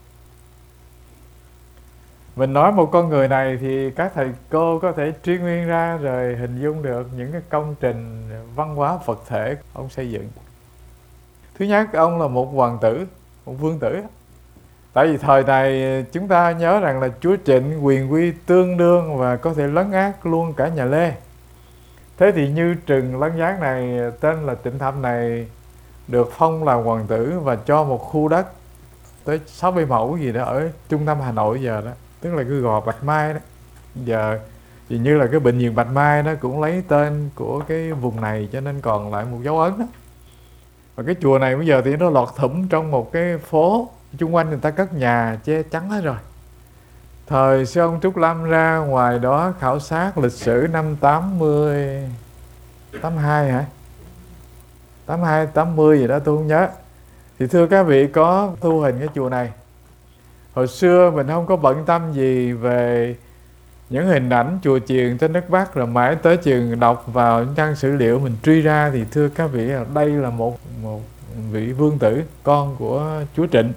A: Mình nói một con người này thì các thầy cô có thể truy nguyên ra rồi hình dung được những cái công trình văn hóa vật thể ông xây dựng. Thứ nhất, ông là một hoàng tử, một vương tử. Tại vì thời này chúng ta nhớ rằng là chúa Trịnh quyền uy tương đương và có thể lấn át luôn cả nhà Lê. Thế thì Như Trừng Lân Giác này, tên là Trịnh Thập này, được phong làm hoàng tử và cho một khu đất tới 60 mẫu gì đó ở trung tâm Hà Nội giờ đó, tức là cái gò Bạch Mai đó. Giờ thì như là cái bệnh viện Bạch Mai nó cũng lấy tên của cái vùng này, cho nên còn lại một dấu ấn đó. Và cái chùa này bây giờ thì nó lọt thủm trong một cái phố, chung quanh người ta cất nhà che chắn hết rồi. Thời sư ông Trúc Lâm ra ngoài đó khảo sát lịch sử năm 80, 82 hả? 82, 80 gì đó tôi không nhớ. Thì thưa các vị, có thu hình cái chùa này. Hồi xưa mình không có bận tâm gì về những hình ảnh chùa chiền trên đất Bắc, rồi mãi tới chừng đọc vào những trang sử liệu mình truy ra thì thưa các vị, đây là một vị vương tử, con của chúa Trịnh.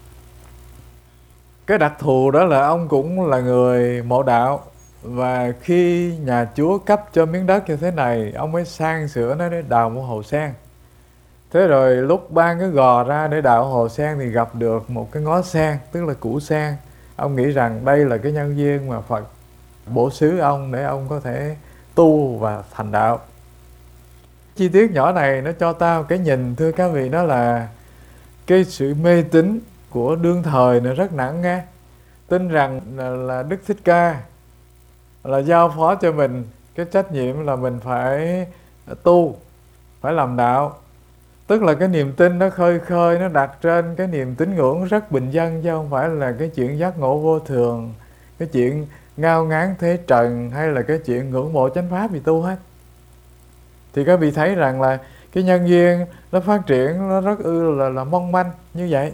A: Cái đặc thù đó là ông cũng là người mộ đạo, và khi nhà chúa cấp cho miếng đất như thế này, ông mới sang sửa nó để đào một hồ sen. Thế rồi lúc ban cái gò ra để đào hồ sen thì gặp được một cái ngó sen, tức là củ sen. Ông nghĩ rằng đây là cái nhân duyên mà Phật bổ xứ ông để ông có thể tu và thành đạo. Chi tiết nhỏ này nó cho ta một cái nhìn, thưa các vị, đó là cái sự mê tín của đương thời nó rất nặng nghe. Tin rằng là Đức Thích Ca là giao phó cho mình cái trách nhiệm là mình phải tu, phải làm đạo. Tức là cái niềm tin nó khơi khơi, nó đặt trên cái niềm tín ngưỡng rất bình dân, chứ không phải là cái chuyện giác ngộ vô thường, cái chuyện ngao ngán thế trần, hay là cái chuyện ngưỡng mộ chánh pháp vì tu hết. Thì các vị thấy rằng là cái nhân duyên nó phát triển nó rất là mong manh như vậy.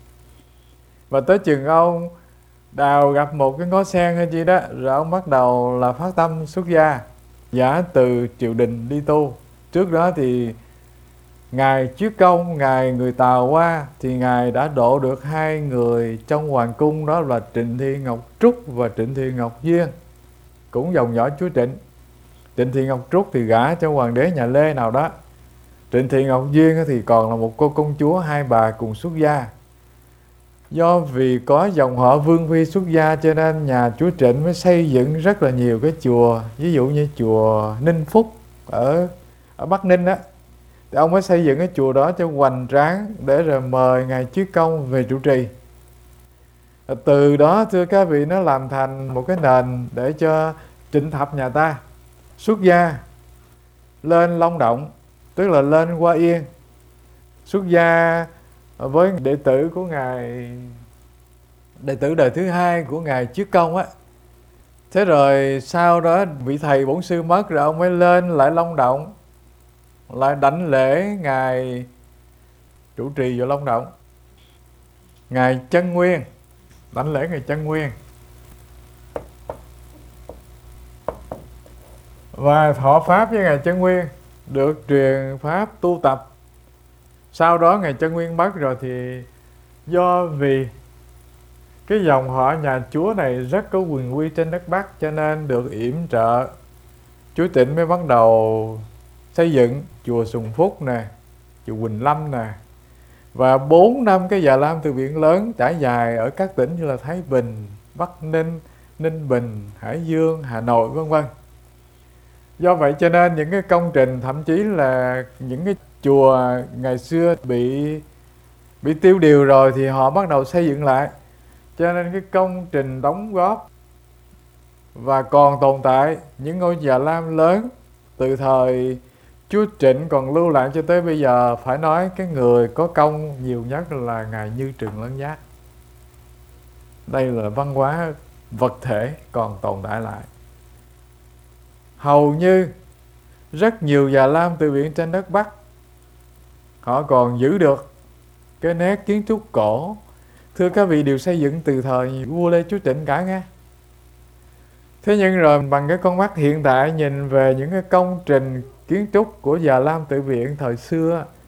A: Và tới chừng ông đào gặp một cái ngó sen hay gì đó, rồi ông bắt đầu là phát tâm xuất gia, giả từ triều đình đi tu. Trước đó thì Ngài Chiết Công, Ngài người Tàu qua, thì Ngài đã độ được hai người trong hoàng cung, đó là Trịnh Thị Ngọc Trúc và Trịnh Thị Ngọc Duyên, cũng dòng dõi chúa Trịnh. Trịnh Thị Ngọc Trúc thì gả cho hoàng đế nhà Lê nào đó. Trịnh Thị Ngọc Duyên thì còn là một cô công chúa, hai bà cùng xuất gia. Do vì có dòng họ Vương Phi xuất gia cho nên nhà chúa Trịnh mới xây dựng rất là nhiều cái chùa. Ví dụ như chùa Ninh Phúc ở Bắc Ninh đó, thì ông mới xây dựng cái chùa đó cho hoành tráng để rồi mời Ngài Chiết Công về trụ trì. Từ đó thưa các vị, nó làm thành một cái nền để cho Trịnh Thập nhà ta xuất gia lên Long Động, tức là lên Hoa Yên, xuất gia với đệ tử của Ngài, đệ tử đời thứ hai của Ngài Chiết Công á. Thế rồi sau đó vị thầy bổn sư mất rồi, ông mới lên lại Long Động, lại đảnh lễ Ngài trụ trì vào Long Động, Ngài Chân Nguyên, đảnh lễ Ngài Chân Nguyên, và thọ pháp với Ngài Chân Nguyên, được truyền pháp tu tập. Sau đó Ngài Chân Nguyên mất rồi thì do vì cái dòng họ nhà chúa này rất có quyền uy trên đất Bắc, cho nên được yểm trợ, chúa Trịnh mới bắt đầu xây dựng chùa Sùng Phúc nè, chùa Quỳnh Lâm nè, và 4 năm cái Già Lam Từ Viện lớn trải dài ở các tỉnh như là Thái Bình, Bắc Ninh, Ninh Bình, Hải Dương, Hà Nội vân vân. Do vậy cho nên những cái công trình, thậm chí là những cái chùa ngày xưa bị tiêu điều rồi thì họ bắt đầu xây dựng lại. Cho nên cái công trình đóng góp và còn tồn tại những ngôi Già Lam lớn từ thời chúa Trịnh còn lưu lại cho tới bây giờ, phải nói cái người có công nhiều nhất là Ngài Như Trừng Lân Giác. Đây là văn hóa vật thể còn tồn tại lại. Hầu như rất nhiều Già Lam Từ Viện trên đất Bắc, họ còn giữ được cái nét kiến trúc cổ. Thưa các vị, đều xây dựng từ thời vua Lê Chúa Trịnh cả nghe. Thế nhưng rồi bằng cái con mắt hiện tại nhìn về những cái công trình kiến trúc của Già Lam Tự Viện thời xưa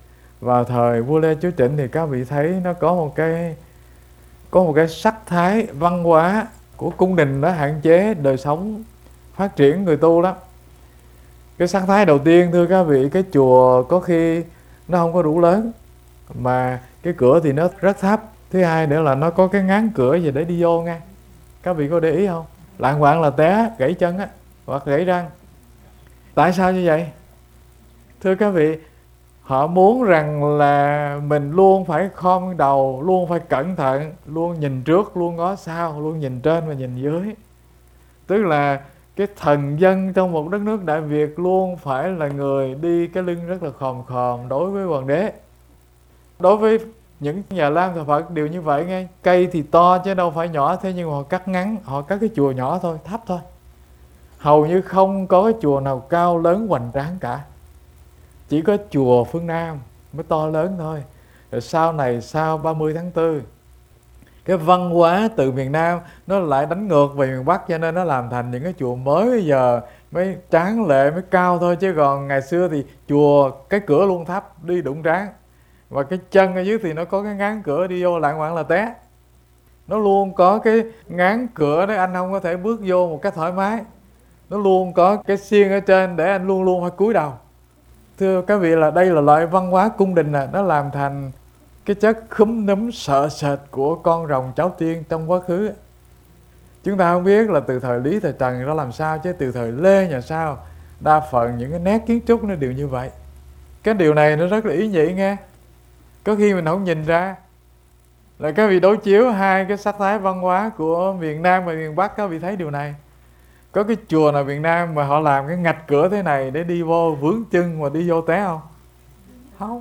A: vào thời vua Lê Chúa Trịnh thì các vị thấy nó có một cái sắc thái văn hóa của cung đình đó hạn chế đời sống phát triển người tu lắm. Cái sắc thái đầu tiên, thưa các vị, cái chùa có khi nó không có đủ lớn mà cái cửa thì nó rất thấp. Thứ hai nữa là nó có cái ngáng cửa gì để đi vô nghe. Các vị có để ý không? Lạng quạng là té gãy chân á, hoặc gãy răng. Tại sao như vậy? Thưa các vị, họ muốn rằng là mình luôn phải khom đầu, luôn phải cẩn thận, luôn nhìn trước, luôn ngó sau, luôn nhìn trên và nhìn dưới. Tức là cái thần dân trong một đất nước Đại Việt luôn phải là người đi cái lưng rất là khòm khòm đối với hoàng đế. Đối với những nhà Lam thờ Phật đều như vậy nghe. Cây thì to chứ đâu phải nhỏ, thế nhưng mà họ cắt ngắn, họ cắt cái chùa nhỏ thôi, thấp thôi. Hầu như không có cái chùa nào cao lớn hoành tráng cả. Chỉ có chùa phương Nam mới to lớn thôi. Rồi sau này, sau 30 tháng 4, cái văn hóa từ miền Nam nó lại đánh ngược về miền Bắc, cho nên nó làm thành những cái chùa mới bây giờ mới tráng lệ, mới cao thôi. Chứ còn ngày xưa thì chùa cái cửa luôn thấp, đi đụng trán. Và cái chân ở dưới thì nó có cái ngáng cửa, đi vô lạng quạng là té. Nó luôn có cái ngáng cửa đấy, anh không có thể bước vô một cách thoải mái. Nó luôn có cái xiên ở trên để anh luôn luôn phải cúi đầu. Thưa các vị, là đây là loại văn hóa cung đình nó làm thành cái chất khúm núm sợ sệt của con rồng cháu tiên trong quá khứ. Chúng ta không biết là từ thời Lý, thời Trần nó làm sao, chứ từ thời Lê nhà sau đa phần những cái nét kiến trúc nó đều như vậy. Cái điều này nó rất là ý nhị nghe. Có khi mình không nhìn ra. Là các vị đối chiếu hai cái sắc thái văn hóa của miền Nam và miền Bắc, các vị thấy điều này. Có cái chùa nào miền Nam mà họ làm cái ngạch cửa thế này để đi vô vướng chân mà đi vô té không? Không.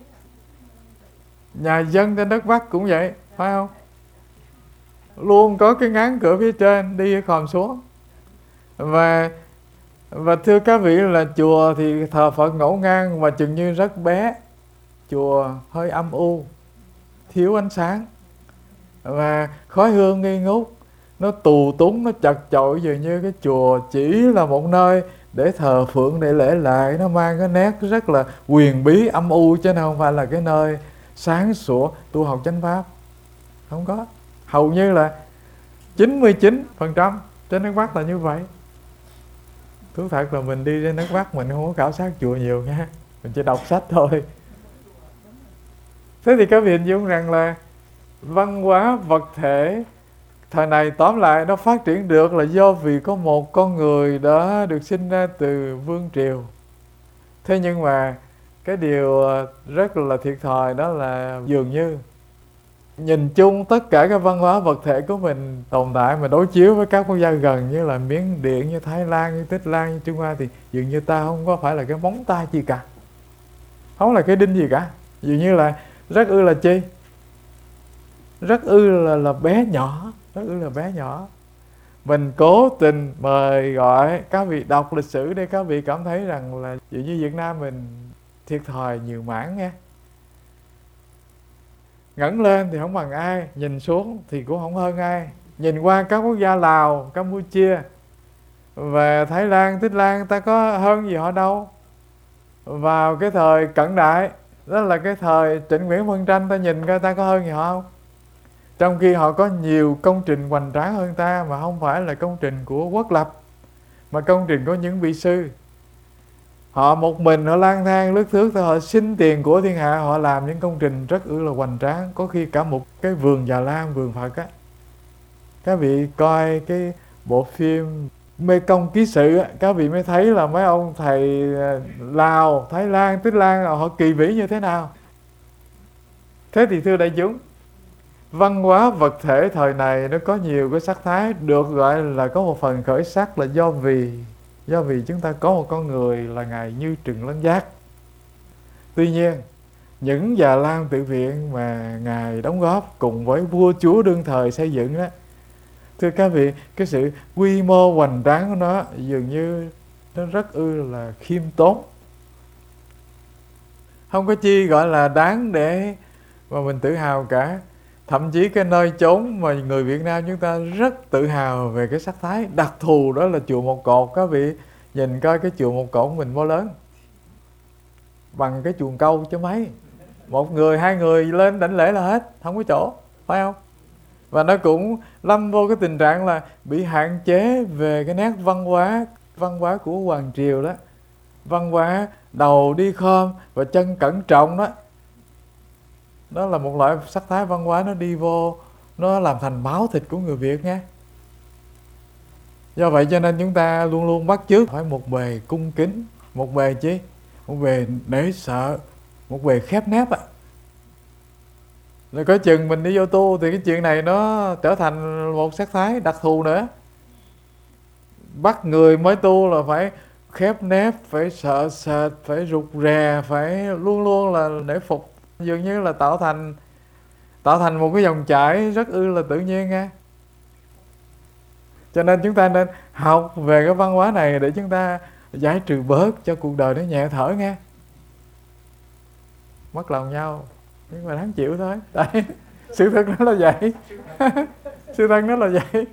A: Nhà dân trên đất Bắc cũng vậy, phải không? Luôn có cái ngáng cửa phía trên, đi khòm xuống. Và thưa các vị, là chùa thì thờ Phật ngổn ngang và chừng như rất bé. Chùa hơi âm u, thiếu ánh sáng, và khói hương nghi ngút, nó tù túng, nó chật chội, dường như cái chùa chỉ là một nơi để thờ phượng, để lễ lại. Nó mang cái nét rất là huyền bí, âm u, chứ không phải là cái nơi sáng sủa tu học chánh pháp. Không có. Hầu như là 99% trên nước Bắc là như vậy. Thú thật là mình đi trên nước Bắc mình không có khảo sát chùa nhiều nha, mình chỉ đọc sách thôi. Thế thì các vị hình dung rằng là văn hóa vật thể thời này tóm lại nó phát triển được là do vì có một con người đã được sinh ra từ vương triều. Thế nhưng mà cái điều rất là thiệt thòi đó là dường như nhìn chung tất cả các văn hóa vật thể của mình tồn tại mà đối chiếu với các quốc gia gần như là Miến Điện, như Thái Lan, như Tích Lan, như Trung Hoa, thì dường như ta không có phải là cái móng tay gì cả, không là cái đinh gì cả. Dường như là rất ư là chi? Rất ư là bé nhỏ, rất ư là bé nhỏ. Mình cố tình mời gọi các vị đọc lịch sử để các vị cảm thấy rằng là dường như Việt Nam mình thiệt thòi nhiều mảng nghe. Ngẩng lên thì không bằng ai, nhìn xuống thì cũng không hơn ai. Nhìn qua các quốc gia Lào, Campuchia và Thái Lan, Tích Lan, ta có hơn gì họ đâu. Vào cái thời cận đại, đó là cái thời Trịnh Nguyễn phân tranh, ta nhìn coi ta có hơn gì họ không? Trong khi họ có nhiều công trình hoành tráng hơn ta, mà không phải là công trình của quốc lập, mà công trình của những vị sư. Họ một mình họ lang thang lướt thước, họ xin tiền của thiên hạ, họ làm những công trình rất là hoành tráng, có khi cả một cái vườn Già Lam, vườn Phật á. Các vị coi cái bộ phim Mê Công Ký Sự á, các vị mới thấy là mấy ông thầy Lào, Thái Lan, Tích Lan họ kỳ vĩ như thế nào. Thế thì thưa đại chúng, văn hóa vật thể thời này nó có nhiều cái sắc thái, được gọi là có một phần khởi sắc là do vì chúng ta có một con người là Ngài Như Trừng Lân Giác. Tuy nhiên, những Già Lam tự viện mà Ngài đóng góp cùng với vua chúa đương thời xây dựng đó, thưa các vị, cái sự quy mô hoành tráng của nó dường như nó rất ư là khiêm tốn. Không có chi gọi là đáng để mà mình tự hào cả. Thậm chí cái nơi chốn mà người Việt Nam chúng ta rất tự hào về cái sắc thái đặc thù đó là chùa Một Cột. Các vị nhìn coi cái chùa Một Cột của mình bao lớn, bằng cái chuồng câu chứ mấy. một người, hai người lên đảnh lễ là hết, không có chỗ, phải không? Và nó cũng lâm vô cái tình trạng là bị hạn chế về cái nét văn hóa của hoàng triều đó. Văn hóa đầu đi khom và chân cẩn trọng đó. Đó là một loại sắc thái văn hóa nó đi vô, nó làm thành máu thịt của người Việt nha. Do vậy cho nên chúng ta luôn luôn bắt chước phải một bề cung kính, một bề chi? Một bề nể sợ, một bề khép nép ạ. Rồi có chừng mình đi vô tu thì cái chuyện này nó trở thành một sắc thái đặc thù nữa. Bắt người mới tu là phải khép nép, phải sợ sệt, phải rụt rè, phải luôn luôn là nể phục. Dường như là tạo thành một cái dòng chảy rất là tự nhiên nha. Cho nên chúng ta nên học về cái văn hóa này để chúng ta giải trừ bớt cho cuộc đời nó nhẹ thở nghe. Mất lòng nhau nhưng mà đáng chịu thôi. Đấy, sự thật nó là vậy. Sự thật nó là vậy.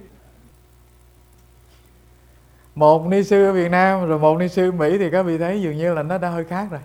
A: Một ni sư ở Việt Nam rồi một ni sư Mỹ thì các vị thấy dường như là nó đã hơi khác rồi.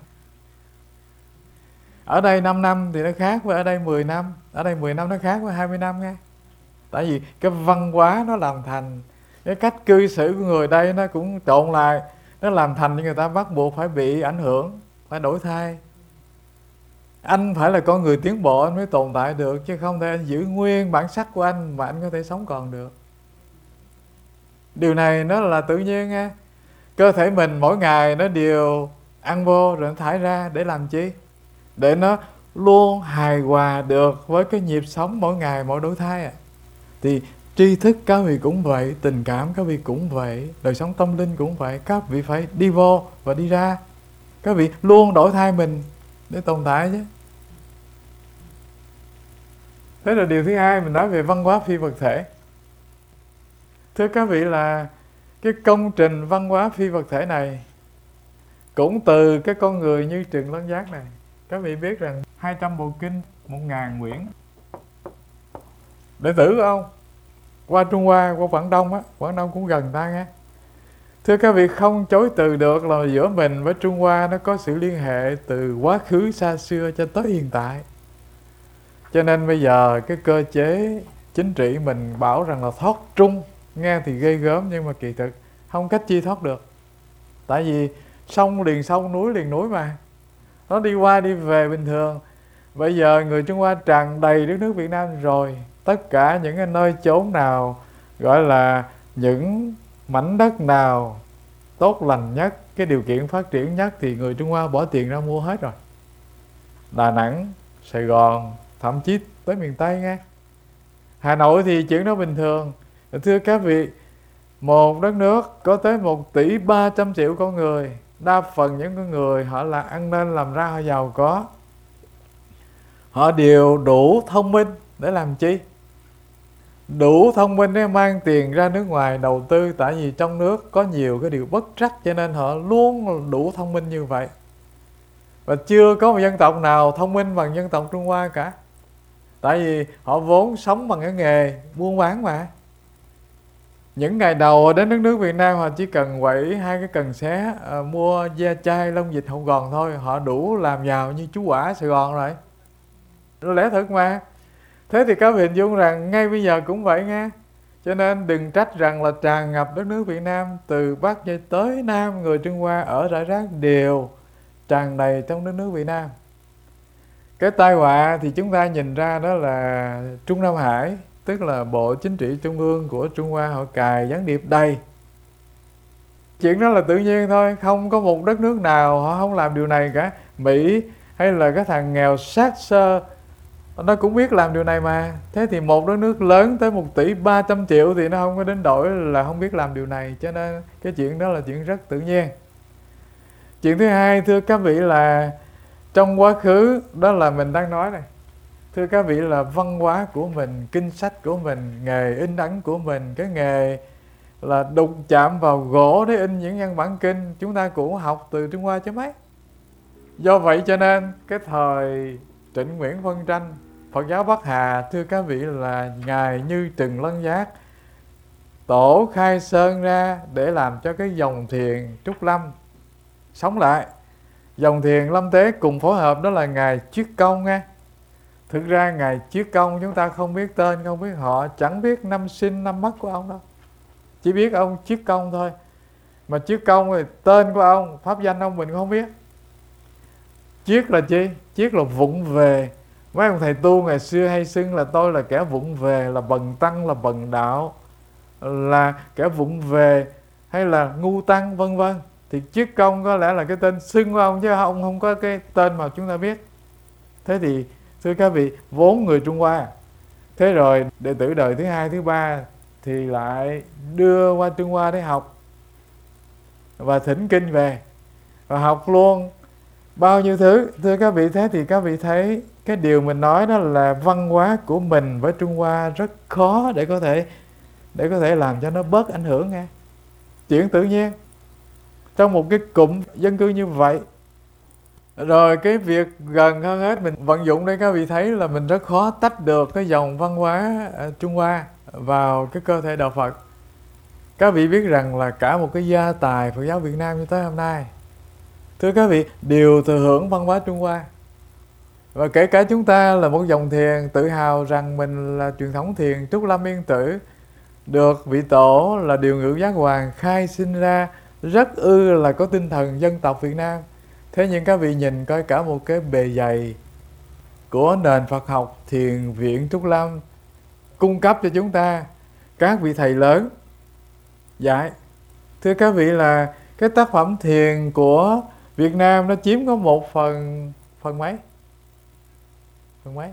A: Ở đây 5 năm thì nó khác với ở đây 10 năm. Ở đây 10 năm nó khác với 20 năm nghe. Tại vì cái văn hóa nó làm thành, cái cách cư xử của người đây nó cũng trộn lại, nó làm thành cho người ta bắt buộc phải bị ảnh hưởng, phải đổi thay. Anh phải là con người tiến bộ anh mới tồn tại được, chứ không thể anh giữ nguyên bản sắc của anh mà anh có thể sống còn được. Điều này nó là tự nhiên nha. Cơ thể mình mỗi ngày nó đều ăn vô rồi nó thải ra để làm chi? Để nó luôn hài hòa được với cái nhịp sống mỗi ngày, mỗi đổi thay à. Thì tri thức các vị cũng vậy, tình cảm các vị cũng vậy, đời sống tâm linh cũng vậy. Các vị phải đi vô và đi ra. Các vị luôn đổi thay mình để tồn tại chứ. Thế là điều thứ hai mình nói về văn hóa phi vật thể. Thưa các vị là cái công trình văn hóa phi vật thể này cũng từ cái con người như Trần Lân Giác này. Các vị biết rằng 200 bộ kinh, 1000 quyển. Đệ tử của ông qua Trung Hoa, qua Quảng Đông á, Quảng Đông cũng gần ta nghe. Thưa các vị, không chối từ được là giữa mình với Trung Hoa nó có sự liên hệ từ quá khứ xa xưa cho tới hiện tại. Cho nên bây giờ cái cơ chế chính trị mình bảo rằng là thoát Trung, nghe thì ghê gớm nhưng mà kỳ thực không cách chi thoát được. Tại vì sông liền sông, núi liền núi mà. Nó đi qua đi về bình thường. Bây giờ người Trung Hoa tràn đầy đất nước Việt Nam rồi. Tất cả những cái nơi chốn nào, gọi là những mảnh đất nào tốt lành nhất, cái điều kiện phát triển nhất thì người Trung Hoa bỏ tiền ra mua hết rồi. Đà Nẵng, Sài Gòn, thậm chí tới miền Tây nghe. Hà Nội thì chuyện đó bình thường. Thưa các vị, một đất nước có tới 1 tỷ 300 triệu con người. Đa phần những con người họ là ăn nên làm ra họ giàu có. Họ đều đủ thông minh để làm chi? Đủ thông minh để mang tiền ra nước ngoài đầu tư. Tại vì trong nước có nhiều cái điều bất trắc cho nên họ luôn đủ thông minh như vậy. Và chưa có một dân tộc nào thông minh bằng dân tộc Trung Hoa cả. Tại vì họ vốn sống bằng cái nghề buôn bán mà. Những ngày đầu đến đất nước Việt Nam họ chỉ cần quậy 2 cái cần xé, mua da chai lông vịt hậu gòn thôi, họ đủ làm giàu như chú quả Sài Gòn rồi. Nó lẽ thật mà. Thế thì các vị hình dung rằng ngay bây giờ cũng vậy nghe. Cho nên đừng trách rằng là tràn ngập đất nước Việt Nam, từ Bắc tới Nam, người Trung Hoa ở rải rác đều tràn đầy trong đất nước Việt Nam. Cái tai họa thì chúng ta nhìn ra đó là Trung Nam Hải, tức là Bộ Chính trị Trung ương của Trung Hoa họ cài gián điệp đầy. Chuyện đó là tự nhiên thôi, không có một đất nước nào họ không làm điều này cả. Mỹ hay là cái thằng nghèo sát sơ nó cũng biết làm điều này mà. Thế thì một đất nước lớn tới 1 tỷ 300 triệu thì nó không có đến đổi là không biết làm điều này. Cho nên cái chuyện đó là chuyện rất tự nhiên. Chuyện thứ hai thưa các vị là trong quá khứ, đó là mình đang nói này. Thưa các vị là văn hóa của mình, kinh sách của mình, nghề in ấn của mình, cái nghề là đụng chạm vào gỗ để in những văn bản kinh, chúng ta cũng học từ Trung Hoa chứ mấy. Do vậy cho nên cái thời Trịnh Nguyễn phân tranh, Phật giáo Bắc Hà, thưa các vị là Ngài Như Trần Lân Giác tổ khai sơn ra để làm cho cái dòng thiền Trúc Lâm sống lại. Dòng thiền Lâm Tế cùng phối hợp đó là Ngài Chiết Công nha. Thực ra Ngài Chiết Công chúng ta không biết tên, không biết họ, chẳng biết năm sinh năm mất của ông đâu. Chỉ biết ông Chiết Công thôi. Mà Chiết Công thì tên của ông, pháp danh ông mình không biết. Chiết là chi? Chiết là vụng về. Mấy ông thầy tu ngày xưa hay xưng là tôi là kẻ vụng về, là bần tăng, là bần đạo, là kẻ vụng về, hay là ngu tăng, vân vân. Thì Chiết Công có lẽ là cái tên xưng của ông, chứ ông không có cái tên mà chúng ta biết. Thế thì thưa các vị, vốn người Trung Hoa, thế rồi đệ tử đời thứ hai, thứ ba thì lại đưa qua Trung Hoa để học và thỉnh kinh về và học luôn bao nhiêu thứ. Thưa các vị, thế thì các vị thấy cái điều mình nói đó là văn hóa của mình với Trung Hoa rất khó để có thể làm cho nó bớt ảnh hưởng nghe. Chuyện tự nhiên trong một cái cụm dân cư như vậy. Rồi cái việc gần hơn hết mình vận dụng đây, các vị thấy là mình rất khó tách được cái dòng văn hóa Trung Hoa vào cái cơ thể đạo Phật. Các vị biết rằng là cả một cái gia tài Phật giáo Việt Nam như tới hôm nay, thưa các vị, đều thừa hưởng văn hóa Trung Hoa. Và kể cả chúng ta là một dòng thiền tự hào rằng mình là truyền thống thiền Trúc Lâm Yên Tử, được vị tổ là Điều Ngự Giác Hoàng khai sinh ra, rất là có tinh thần dân tộc Việt Nam. Thế nhưng các vị nhìn coi cả một cái bề dày của nền Phật học Thiền viện Trúc Lâm cung cấp cho chúng ta, các vị thầy lớn dạy. Thưa các vị, là cái tác phẩm thiền của Việt Nam nó chiếm có một phần mấy? Phần mấy?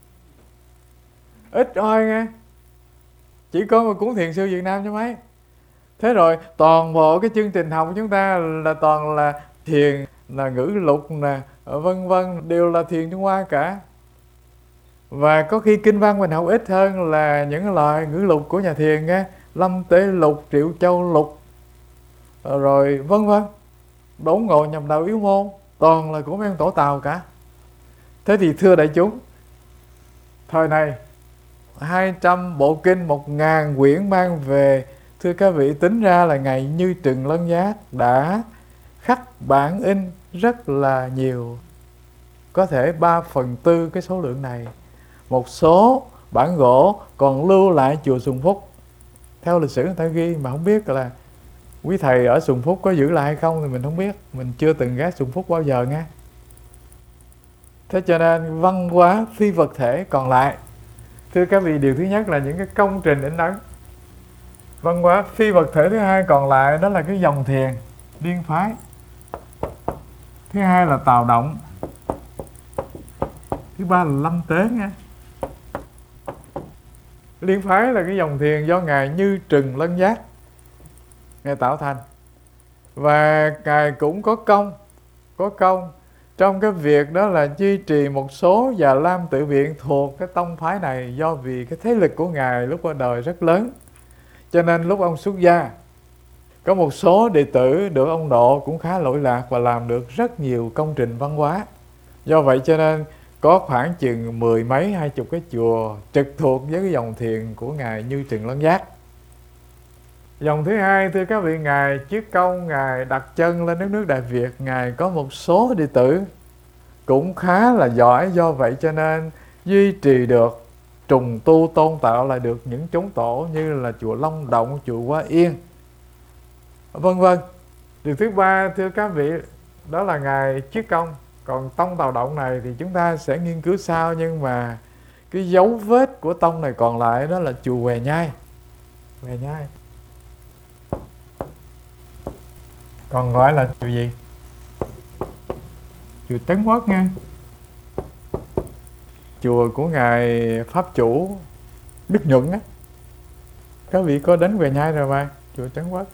A: Ít oi nghe. Chỉ có một cuốn Thiền sư Việt Nam chứ mấy. Thế rồi toàn bộ cái chương trình học của chúng ta là toàn là thiền, là ngữ lục nè, vân vân, đều là thiền Trung Hoa cả. Và có khi kinh văn mình học ít hơn là những loại ngữ lục của nhà thiền nghe, Lâm Tế lục, Triệu Châu lục, rồi vân vân, Đốn Ngộ Nhập Đạo Yếu Môn, toàn là của mấy ông tổ Tàu cả. Thế thì thưa đại chúng, thời này 200 bộ kinh, 1000 quyển mang về, thưa các vị, tính ra là Ngài Như Trừng Lân Giác đã khắc bản in rất là nhiều, có thể 3/4 cái số lượng này. Một số bản gỗ còn lưu lại chùa Sùng Phúc, theo lịch sử người ta ghi, mà không biết là quý thầy ở Sùng Phúc có giữ lại hay không thì mình không biết, mình chưa từng ghé Sùng Phúc bao giờ nghe. Thế cho nên văn hóa phi vật thể còn lại, thưa các vị, điều thứ nhất là những cái công trình in ấn. Văn hóa phi vật thể thứ hai còn lại đó là cái dòng thiền Liên Phái. Thứ hai là Tào Động. Thứ ba là Lâm Tế nha. Liên Phái là cái dòng thiền do Ngài Như Trừng Lân Giác Ngài tạo thành. Và Ngài cũng có công trong cái việc đó là duy trì một số Già Lam tự viện thuộc cái tông phái này, do vì cái thế lực của Ngài lúc qua đời rất lớn. Cho nên lúc ông xuất gia, có một số đệ tử được ông độ cũng khá lỗi lạc và làm được rất nhiều công trình văn hóa. Do vậy cho nên có khoảng chừng 10 mấy 20 cái chùa trực thuộc với cái dòng thiền của Ngài Như Trừng Lân Giác. Dòng thứ hai, thưa các vị, Ngài Chiết Công, Ngài đặt chân lên đất nước Đại Việt, Ngài có một số đệ tử cũng khá là giỏi. Do vậy cho nên duy trì được, trùng tu tôn tạo lại được những chốn tổ như là chùa Long Động, chùa Hoa Yên, vân vân. Điều thứ ba, thưa các vị, đó là Ngài Chiết Công. Còn tông Tào Động này thì chúng ta sẽ nghiên cứu sau, nhưng mà cái dấu vết của tông này còn lại đó là chùa Hòe Nhai. Hòe Nhai còn gọi là chùa gì? Chùa Trấn Quốc nha. Chùa của Ngài Pháp Chủ Đức Nhuận á. Các vị có đến Hòe Nhai rồi mà, chùa Trấn Quốc.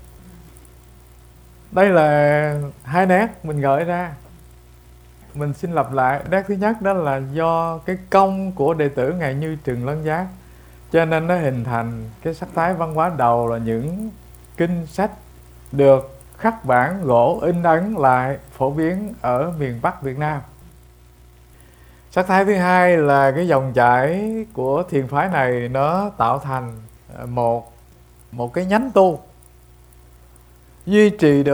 A: Đây là hai nét mình gợi ra. Mình xin lặp lại. Nét thứ nhất đó là do cái công của đệ tử Ngài Như Trừng Lân Giác, cho nên nó hình thành cái sắc thái văn hóa đầu là những kinh sách được khắc bản gỗ in ấn lại phổ biến ở miền Bắc Việt Nam. Sắc thái thứ hai là cái dòng chảy của thiền phái này nó tạo thành một cái nhánh tu duy trì được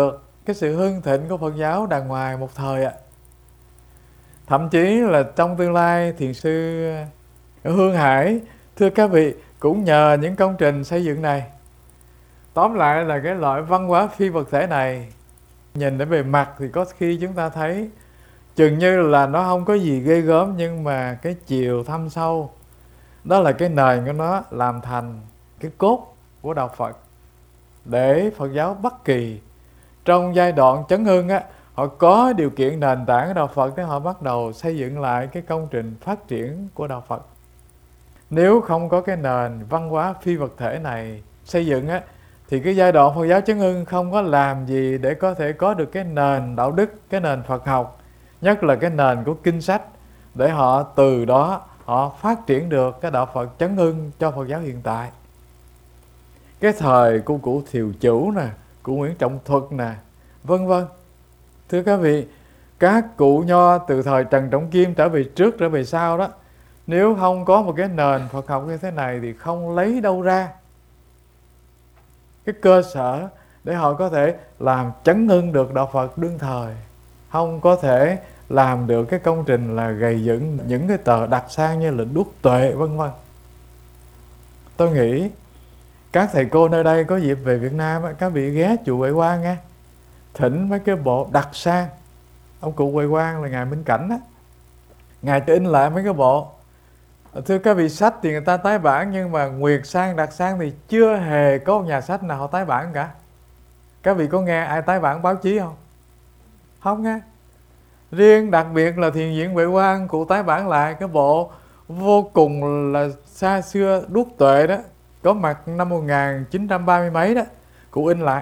A: cái sự hưng thịnh của Phật giáo đàng hoàng một thời ạ. Thậm chí là trong tương lai, Thiền sư Hương Hải, thưa các vị, cũng nhờ những công trình xây dựng này. Tóm lại là cái loại văn hóa phi vật thể này, nhìn ở bề mặt thì có khi chúng ta thấy chừng như là nó không có gì ghê gớm, nhưng mà cái chiều thâm sâu, đó là cái nền của nó làm thành cái cốt của đạo Phật. Để Phật giáo Bắc Kỳ trong giai đoạn chấn hưng á, họ có điều kiện nền tảng của đạo Phật để họ bắt đầu xây dựng lại cái công trình phát triển của đạo Phật. Nếu không có cái nền văn hóa phi vật thể này xây dựng á, thì cái giai đoạn Phật giáo chấn hưng không có làm gì để có thể có được cái nền đạo đức, cái nền Phật học, nhất là cái nền của kinh sách, để họ từ đó họ phát triển được cái đạo Phật chấn hưng cho Phật giáo hiện tại. Cái thời của cụ Thiều Chủ nè, cụ Nguyễn Trọng Thuật nè, vân vân. Thưa các vị, các cụ nho từ thời Trần Trọng Kim trở về trước trở về sau đó, nếu không có một cái nền Phật học như thế này thì không lấy đâu ra cái cơ sở để họ có thể làm chấn hưng được đạo Phật đương thời. Không có thể làm được cái công trình là gầy dựng những cái tờ đặc sang như là Đúc Tuệ vân vân. Tôi nghĩ các thầy cô nơi đây có dịp về Việt Nam, các vị ghé chùa Huệ Quang nghe, thỉnh mấy cái bộ đặc sang. Ông cụ Huệ Quang là Ngài Minh Cảnh á, Ngài cho in lại mấy cái bộ. Thưa các vị, sách thì người ta tái bản, nhưng mà Nguyệt Sang, Đặc Sang thì chưa hề có một nhà sách nào họ tái bản cả. Các vị có nghe ai tái bản báo chí không? Không nghe. Riêng đặc biệt là Thiền viện Huệ Quang, cụ tái bản lại cái bộ vô cùng là xa xưa Đúc Tuệ đó, có mặt năm 1930 mấy đó, cụ in lại.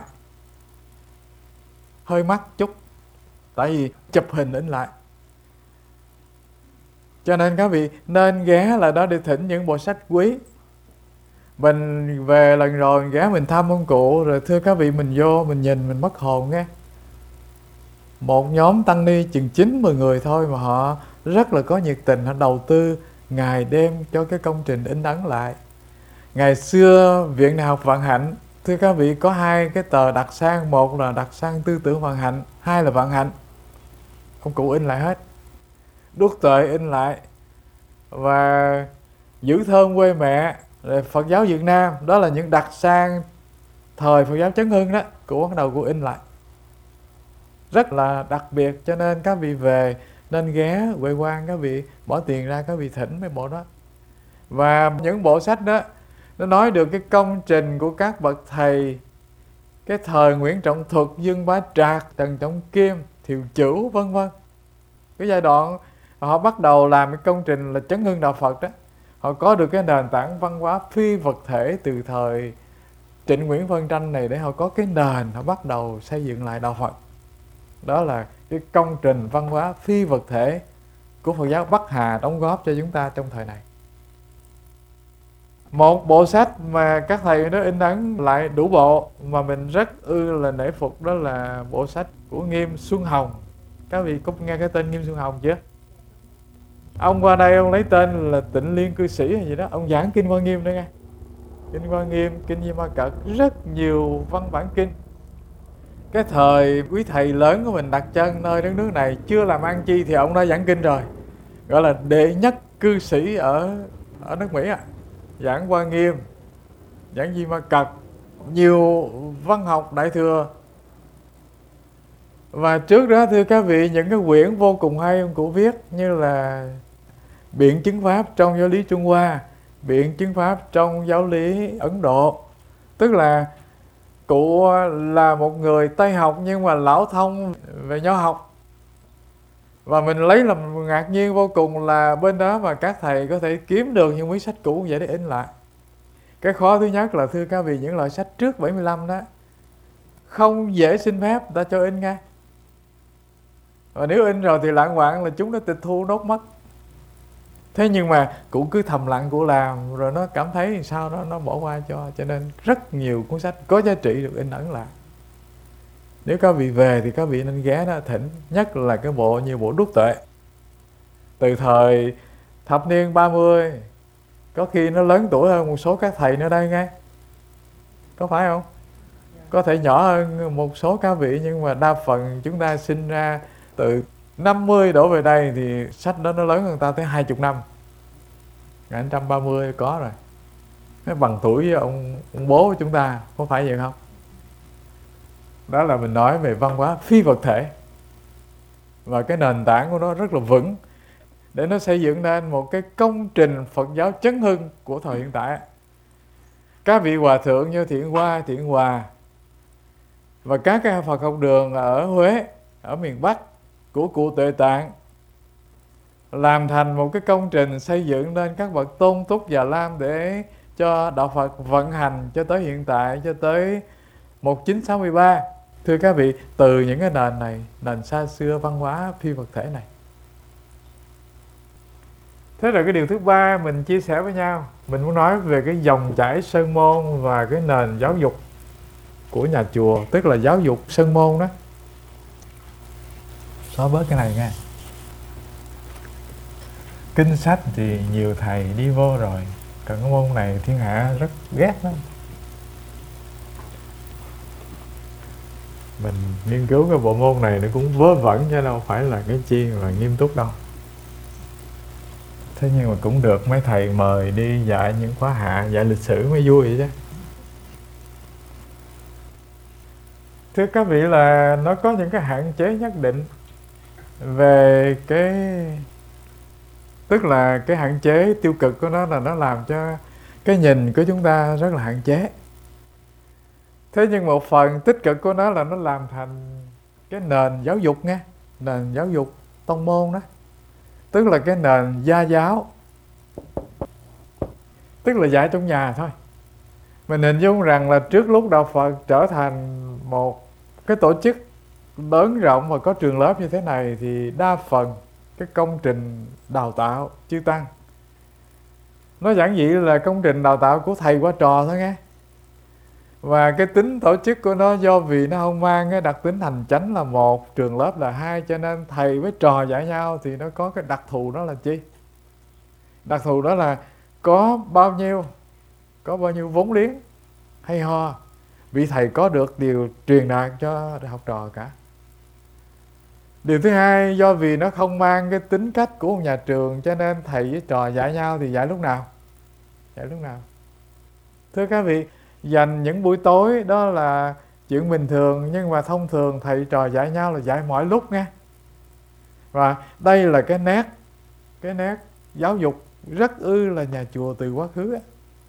A: Hơi mắc chút, tại vì chụp hình in lại. Cho nên các vị nên ghé lại đó để thỉnh những bộ sách quý. Mình về lần rồi mình ghé mình thăm ông cụ, rồi thưa các vị, mình vô mình nhìn mình mất hồn nghe. Một nhóm tăng ni chừng 9-10 người thôi mà họ rất là có nhiệt tình, họ đầu tư ngày đêm cho cái công trình in ấn lại. Ngày xưa Viện Đại học Vạn Hạnh, thưa các vị, có hai cái tờ đặc sang, một là đặc sang Tư tưởng Vạn Hạnh, hai là Vạn Hạnh. Ông cụ in lại hết. Đúc Tuệ in lại. Và Giữ Thơm Quê Mẹ, rồi Phật giáo Việt Nam, đó là những đặc sang thời Phật giáo chấn hưng đó, cụ bắt đầu cụ in lại. Rất là đặc biệt, cho nên các vị về nên ghé Huệ Quang, các vị bỏ tiền ra, các vị thỉnh mấy bộ đó. Và những bộ sách đó nó nói được cái công trình của các bậc thầy cái thời Nguyễn Trọng Thuật, Dương Bá Trạc, Trần Trọng Kim, Thiều Chủ vân vân. Cái giai đoạn họ bắt đầu làm cái công trình là chấn hưng đạo Phật đó, họ có được cái nền tảng văn hóa phi vật thể từ thời Trịnh Nguyễn Phân Tranh này, để họ có cái nền, họ bắt đầu xây dựng lại đạo Phật. Đó là cái công trình văn hóa phi vật thể của Phật giáo Bắc Hà đóng góp cho chúng ta trong thời này. Một bộ sách mà các thầy nó in ấn lại đủ bộ mà mình rất là nể phục, đó là bộ sách của Nghiêm Xuân Hồng. Các vị có nghe cái tên Nghiêm Xuân Hồng chưa? Ông qua đây ông lấy tên là Tịnh Liên Cư Sĩ hay gì đó, ông giảng Kinh Hoa Nghiêm đó nghe. Kinh Hoa Nghiêm, Kinh Di Ma Cật, rất nhiều văn bản kinh. Cái thời quý thầy lớn của mình đặt chân nơi đất nước này chưa làm ăn chi thì ông đã giảng kinh rồi, gọi là đệ nhất cư sĩ ở nước Mỹ ạ. Giảng Hoa Nghiêm, giảng Di Ma Cật, nhiều văn học đại thừa. Và trước đó thưa các vị, những cái quyển vô cùng hay ông cụ viết, như là Biện chứng pháp trong giáo lý Trung Hoa, Biện chứng pháp trong giáo lý Ấn Độ. Tức là cụ là một người Tây học nhưng mà lão thông về nho học. Và mình lấy làm ngạc nhiên vô cùng là bên đó mà các thầy có thể kiếm được những quyển sách cũ vậy để in lại. Cái khó thứ nhất là thưa các vị, những loại sách trước 75 đó không dễ xin phép người ta cho in ngay. Và nếu in rồi thì lạng quạng là chúng nó tịch thu nốt mất. Thế nhưng mà cụ cứ thầm lặng cụ làm, rồi nó cảm thấy sao đó nó bỏ qua cho nên rất nhiều cuốn sách có giá trị được in ấn lại. Nếu các vị về thì các vị nên ghé đó thỉnh, nhất là cái bộ như bộ Đúc Tuệ từ thời thập niên 30, có khi nó lớn tuổi hơn một số các thầy nữa đây nghe, có phải không? có thể nhỏ hơn một số các vị, nhưng mà đa phần chúng ta sinh ra từ 50 đổ về đây thì sách đó nó lớn hơn ta tới 20 năm. 1930 có rồi. Nó bằng tuổi với ông bố của chúng ta, có phải vậy không? Đó là mình nói về văn hóa phi vật thể. Và cái nền tảng của nó rất là vững để nó xây dựng nên một cái công trình Phật giáo chấn hưng của thời hiện tại. Các vị hòa thượng như Thiện Hoa, Thiện Hòa và các cái Phật học đường ở Huế, ở miền Bắc của cụ Tuệ Tạng làm thành một cái công trình xây dựng nên các bậc Tôn Túc Già Lam để cho đạo Phật vận hành cho tới hiện tại, cho tới 1963. Thưa các vị, từ những cái nền này, nền xa xưa văn hóa phi vật thể này. Thế rồi cái điều thứ ba mình chia sẻ với nhau, mình muốn nói về cái dòng chảy Sơn Môn và cái nền giáo dục của nhà chùa, tức là giáo dục Sơn Môn đó. Xóa bớt cái này nha. Kinh sách thì nhiều thầy đi vô rồi, còn cái môn này thiên hạ rất ghét lắm. Mình nghiên cứu cái bộ môn này nó cũng vớ vẩn chứ đâu phải là cái chi mà nghiêm túc đâu. Thế nhưng mà cũng được mấy thầy mời đi dạy những khóa hạ, dạy lịch sử mới vui vậy chứ. Thưa các vị, là nó có những cái hạn chế nhất định về cái, tức là cái hạn chế tiêu cực của nó là nó làm cho cái nhìn của chúng ta rất là hạn chế. Thế nhưng một phần tích cực của nó là nó làm thành cái nền giáo dục nghe, nền giáo dục tông môn đó, tức là cái nền gia giáo, tức là dạy trong nhà thôi. Mình hình dung rằng là trước lúc đạo Phật trở thành một cái tổ chức lớn rộng và có trường lớp như thế này thì đa phần cái công trình đào tạo chư tăng nó giản dị là công trình đào tạo của thầy qua trò thôi nghe. Và cái tính tổ chức của nó do vì nó không mang cái đặc tính hành chánh là một, trường lớp là hai, cho nên thầy với trò dạy nhau thì nó có cái đặc thù đó là chi? Đặc thù đó là có bao nhiêu vốn liếng hay ho, vị thầy có được điều truyền đạt cho học trò cả. Điều thứ hai, do vì nó không mang cái tính cách của một nhà trường, cho nên thầy với trò dạy nhau thì dạy lúc nào? Dạy lúc nào? Thưa các vị, dành những buổi tối đó là chuyện bình thường, nhưng mà thông thường thầy trò dạy nhau là dạy mọi lúc nghe. Và đây là cái nét giáo dục rất là nhà chùa từ quá khứ á.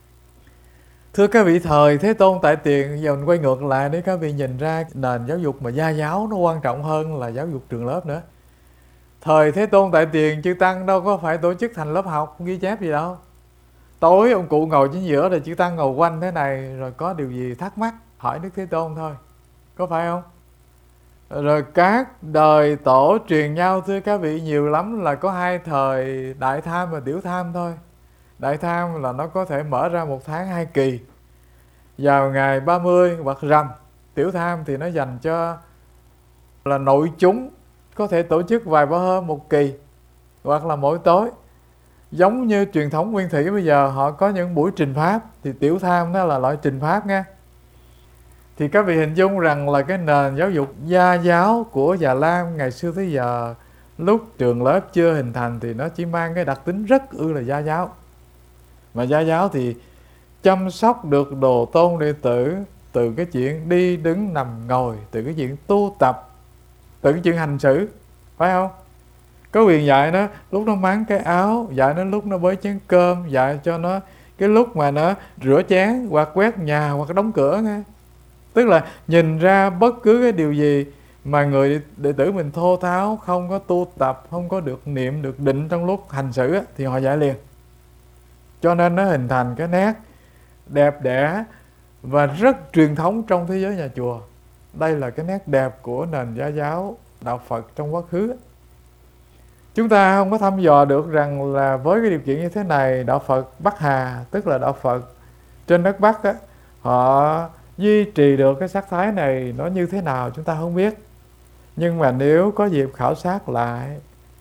A: Thưa các vị, thời Thế Tôn tại tiền, giờ mình quay ngược lại để các vị nhìn ra nền giáo dục mà gia giáo nó quan trọng hơn là giáo dục trường lớp nữa. Thời Thế Tôn tại tiền, chư tăng đâu có phải tổ chức thành lớp học ghi chép gì đâu. Tối ông cụ ngồi chính giữa rồi chư tăng ngồi quanh thế này, rồi có điều gì thắc mắc hỏi Đức Thế Tôn thôi, có phải không? Rồi các đời tổ truyền nhau, thưa các vị, nhiều lắm là có hai thời đại tham và tiểu tham thôi. Đại tham là nó có thể mở ra một tháng 2 kỳ vào ngày 30 hoặc rằm. Tiểu tham thì nó dành cho là nội chúng, có thể tổ chức vài ba hôm một kỳ hoặc là mỗi tối. Giống như truyền thống Nguyên Thủy bây giờ họ có những buổi trình pháp, thì tiểu tham đó là loại trình pháp nha. Thì các vị hình dung rằng là cái nền giáo dục gia giáo của Già Lam ngày xưa tới giờ, lúc trường lớp chưa hình thành thì nó chỉ mang cái đặc tính rất là gia giáo. Mà gia giáo thì chăm sóc được đồ tôn đệ tử, từ cái chuyện đi đứng nằm ngồi, từ cái chuyện tu tập, từ cái chuyện hành xử, phải không? Có quyền dạy nó lúc nó máng cái áo, dạy nó lúc nó bới chén cơm, dạy cho nó cái lúc mà nó rửa chén hoặc quét nhà hoặc đóng cửa nghe. Tức là nhìn ra bất cứ cái điều gì mà người đệ tử mình thô tháo, không có tu tập, không có được niệm, được định trong lúc hành xử thì họ dạy liền. Cho nên nó hình thành cái nét đẹp đẽ và rất truyền thống trong thế giới nhà chùa. Đây là cái nét đẹp của nền gia giáo đạo Phật trong quá khứ. Chúng ta không có thăm dò được rằng là với cái điều kiện như thế này, đạo Phật Bắc Hà, tức là đạo Phật trên đất Bắc á, họ duy trì được cái sắc thái này nó như thế nào chúng ta không biết. Nhưng mà nếu có dịp khảo sát lại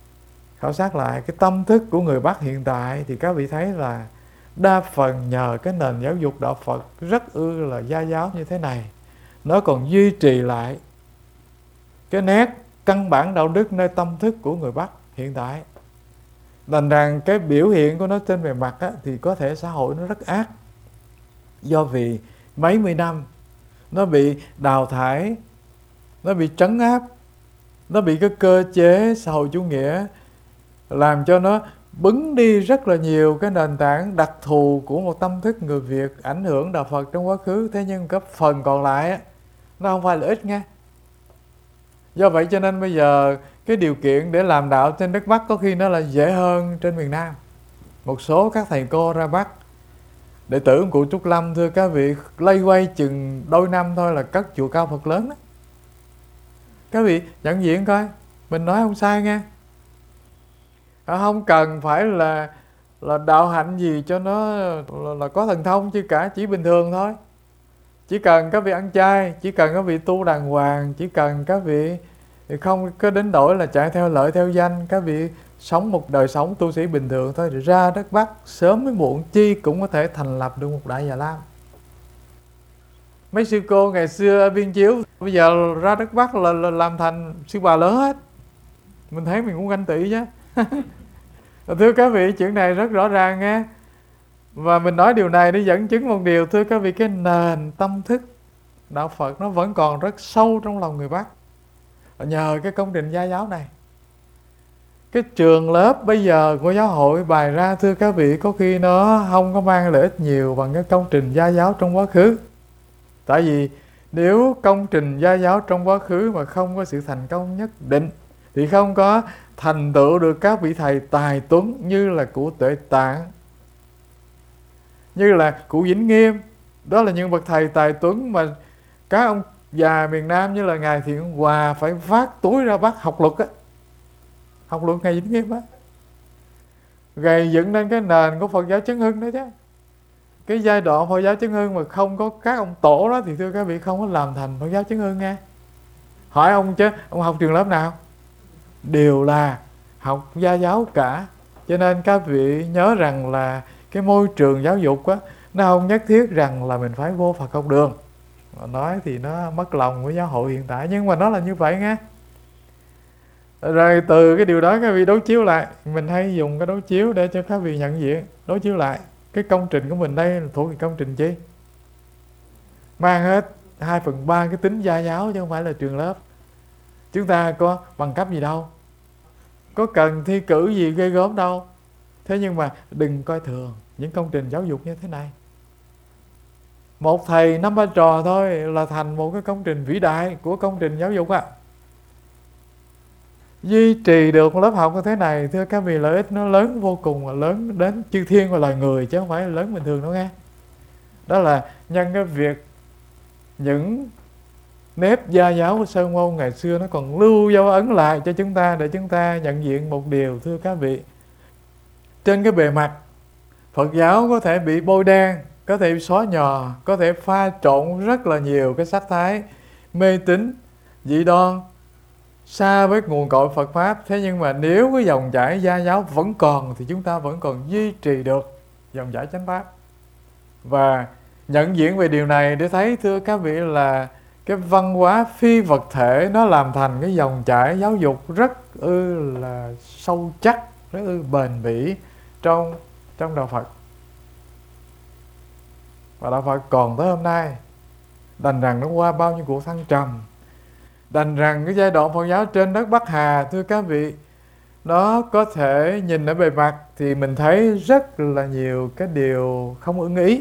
A: cái tâm thức của người Bắc hiện tại thì các vị thấy là đa phần nhờ cái nền giáo dục đạo Phật rất là gia giáo như thế này nó còn duy trì lại cái nét căn bản đạo đức nơi tâm thức của người Bắc hiện tại. Thành rằng cái biểu hiện của nó trên bề mặt á, thì có thể xã hội nó rất ác, do vì mấy mươi năm nó bị đào thải, nó bị trấn áp, nó bị cái cơ chế xã hội chủ nghĩa làm cho nó bứng đi rất là nhiều cái nền tảng đặc thù của một tâm thức người Việt ảnh hưởng đạo Phật trong quá khứ. Thế nhưng cái phần còn lại á, nó không phải là ít nghe. Do vậy cho nên bây giờ cái điều kiện để làm đạo trên đất Bắc có khi nó là dễ hơn trên miền Nam. Một số các thầy cô ra Bắc, đệ tử của cụ Trúc Lâm, thưa các vị, lây quay chừng đôi năm thôi là cất chùa Cao Phật lớn đó. Các vị nhận diện coi, mình nói không sai nghe. Không cần phải là đạo hạnh gì cho nó là có thần thông chứ cả, chỉ bình thường thôi. Chỉ cần các vị ăn chay, chỉ cần các vị tu đàng hoàng, chỉ cần các vị không có đến nỗi là chạy theo lợi theo danh, các vị sống một đời sống tu sĩ bình thường thôi, rồi ra đất Bắc sớm hay muộn chi cũng có thể thành lập được một đại Già Lam. Mấy sư cô ngày xưa ở Viên Chiếu bây giờ ra đất Bắc là làm thành sư bà lớn hết. Mình thấy mình cũng ganh tị chứ. Thưa các vị, chuyện này rất rõ ràng nghe. Và mình nói điều này để dẫn chứng một điều, thưa các vị, cái nền tâm thức đạo Phật nó vẫn còn rất sâu trong lòng người Bắc, nhờ cái công trình gia giáo này. Cái trường lớp bây giờ của giáo hội bày ra, thưa các vị, có khi nó không có mang lợi ích nhiều bằng cái công trình gia giáo trong quá khứ. Tại vì nếu công trình gia giáo trong quá khứ mà không có sự thành công nhất định thì không có thành tựu được các vị thầy tài tuấn như là cụ Tuệ Tạng, như là cụ Vĩnh Nghiêm. Đó là những bậc thầy tài tuấn mà các ông già miền Nam như là Ngài Thiện Hòa phải vác túi ra Bắc học luật á, học luật Ngài Vĩnh Nghiêm á, gầy dựng nên cái nền của Phật giáo Chấn Hưng đó chứ. Cái giai đoạn Phật giáo Chấn Hưng mà không có các ông tổ đó thì thưa các vị không có làm thành Phật giáo Chấn Hưng nghe. Hỏi ông chứ, ông học trường lớp nào? Đều là học gia giáo cả. Cho nên các vị nhớ rằng là cái môi trường giáo dục á, nó không nhất thiết rằng là mình phải vô Phật học đường. Mà nói thì nó mất lòng của giáo hội hiện tại, nhưng mà nó là như vậy nghe. Rồi từ cái điều đó các vị đối chiếu lại. Mình hay dùng cái đối chiếu để cho các vị nhận diện. Đối chiếu lại cái công trình của mình đây là thuộc về công trình chi? Mang hết 2/3 cái tính gia giáo chứ không phải là trường lớp. Chúng ta có bằng cấp gì đâu, có cần thi cử gì ghê gớm đâu. Thế nhưng mà đừng coi thường những công trình giáo dục như thế này. Một thầy 5-3 trò thôi là thành một cái công trình vĩ đại của công trình giáo dục ạ. Duy trì được một lớp học như thế này, thưa các vị, lợi ích nó lớn vô cùng, và lớn đến chư thiên và loài người, chứ không phải lớn bình thường đâu nghe. Đó là nhân cái việc những nếp gia giáo của Sơn Môn ngày xưa nó còn lưu dấu ấn lại cho chúng ta, để chúng ta nhận diện một điều, thưa các vị. Trên cái bề mặt, Phật giáo có thể bị bôi đen, có thể bị xóa nhòa, có thể pha trộn rất là nhiều cái sắc thái mê tín, dị đoan, xa với nguồn cội Phật Pháp. Thế nhưng mà nếu cái dòng chảy gia giáo vẫn còn thì chúng ta vẫn còn duy trì được dòng chảy chánh Pháp. Và nhận diện về điều này để thấy, thưa các vị, là cái văn hóa phi vật thể nó làm thành cái dòng chảy giáo dục rất là sâu chắc, rất bền bỉ trong đạo Phật. Và đạo Phật còn tới hôm nay, đành rằng nó qua bao nhiêu cuộc thăng trầm, đành rằng cái giai đoạn Phật giáo trên đất Bắc Hà, thưa các vị, nó có thể nhìn ở bề mặt thì mình thấy rất là nhiều cái điều không ưng ý.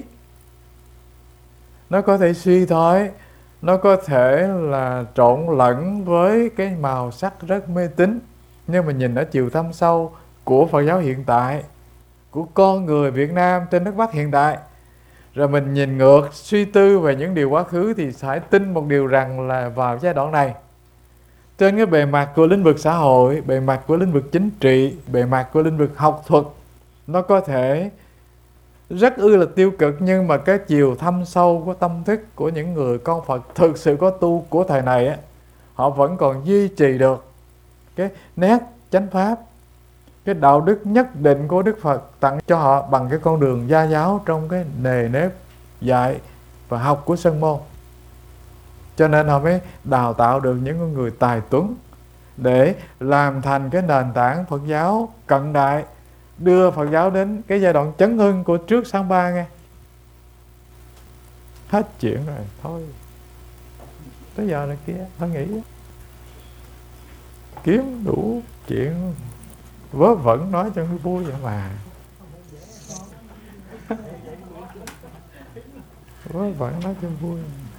A: Nó có thể suy thoái, nó có thể là trộn lẫn với cái màu sắc rất mê tín. Nhưng mà nhìn ở chiều thâm sâu của Phật giáo hiện tại, của con người Việt Nam trên đất Bắc hiện tại, rồi mình nhìn ngược suy tư về những điều quá khứ, thì phải tin một điều rằng là vào giai đoạn này, trên cái bề mặt của lĩnh vực xã hội, bề mặt của lĩnh vực chính trị, bề mặt của lĩnh vực học thuật, nó có thể rất là tiêu cực, nhưng mà cái chiều thâm sâu của tâm thức của những người con Phật thực sự có tu của thời này á, họ vẫn còn duy trì được cái nét chánh pháp, cái đạo đức nhất định của Đức Phật tặng cho họ bằng cái con đường gia giáo trong cái nề nếp dạy và học của Sơn Môn. Cho nên họ mới đào tạo được những con người tài tuấn để làm thành cái nền tảng Phật giáo cận đại, đưa Phật giáo đến cái giai đoạn chấn hưng của trước sáng ba nghe. Hết chuyện rồi, thôi. Tới giờ này kia, thôi nghỉ. Kiếm đủ chuyện vớ vẩn nói cho nó vui vậy mà. Vớ vẩn nói cho vui.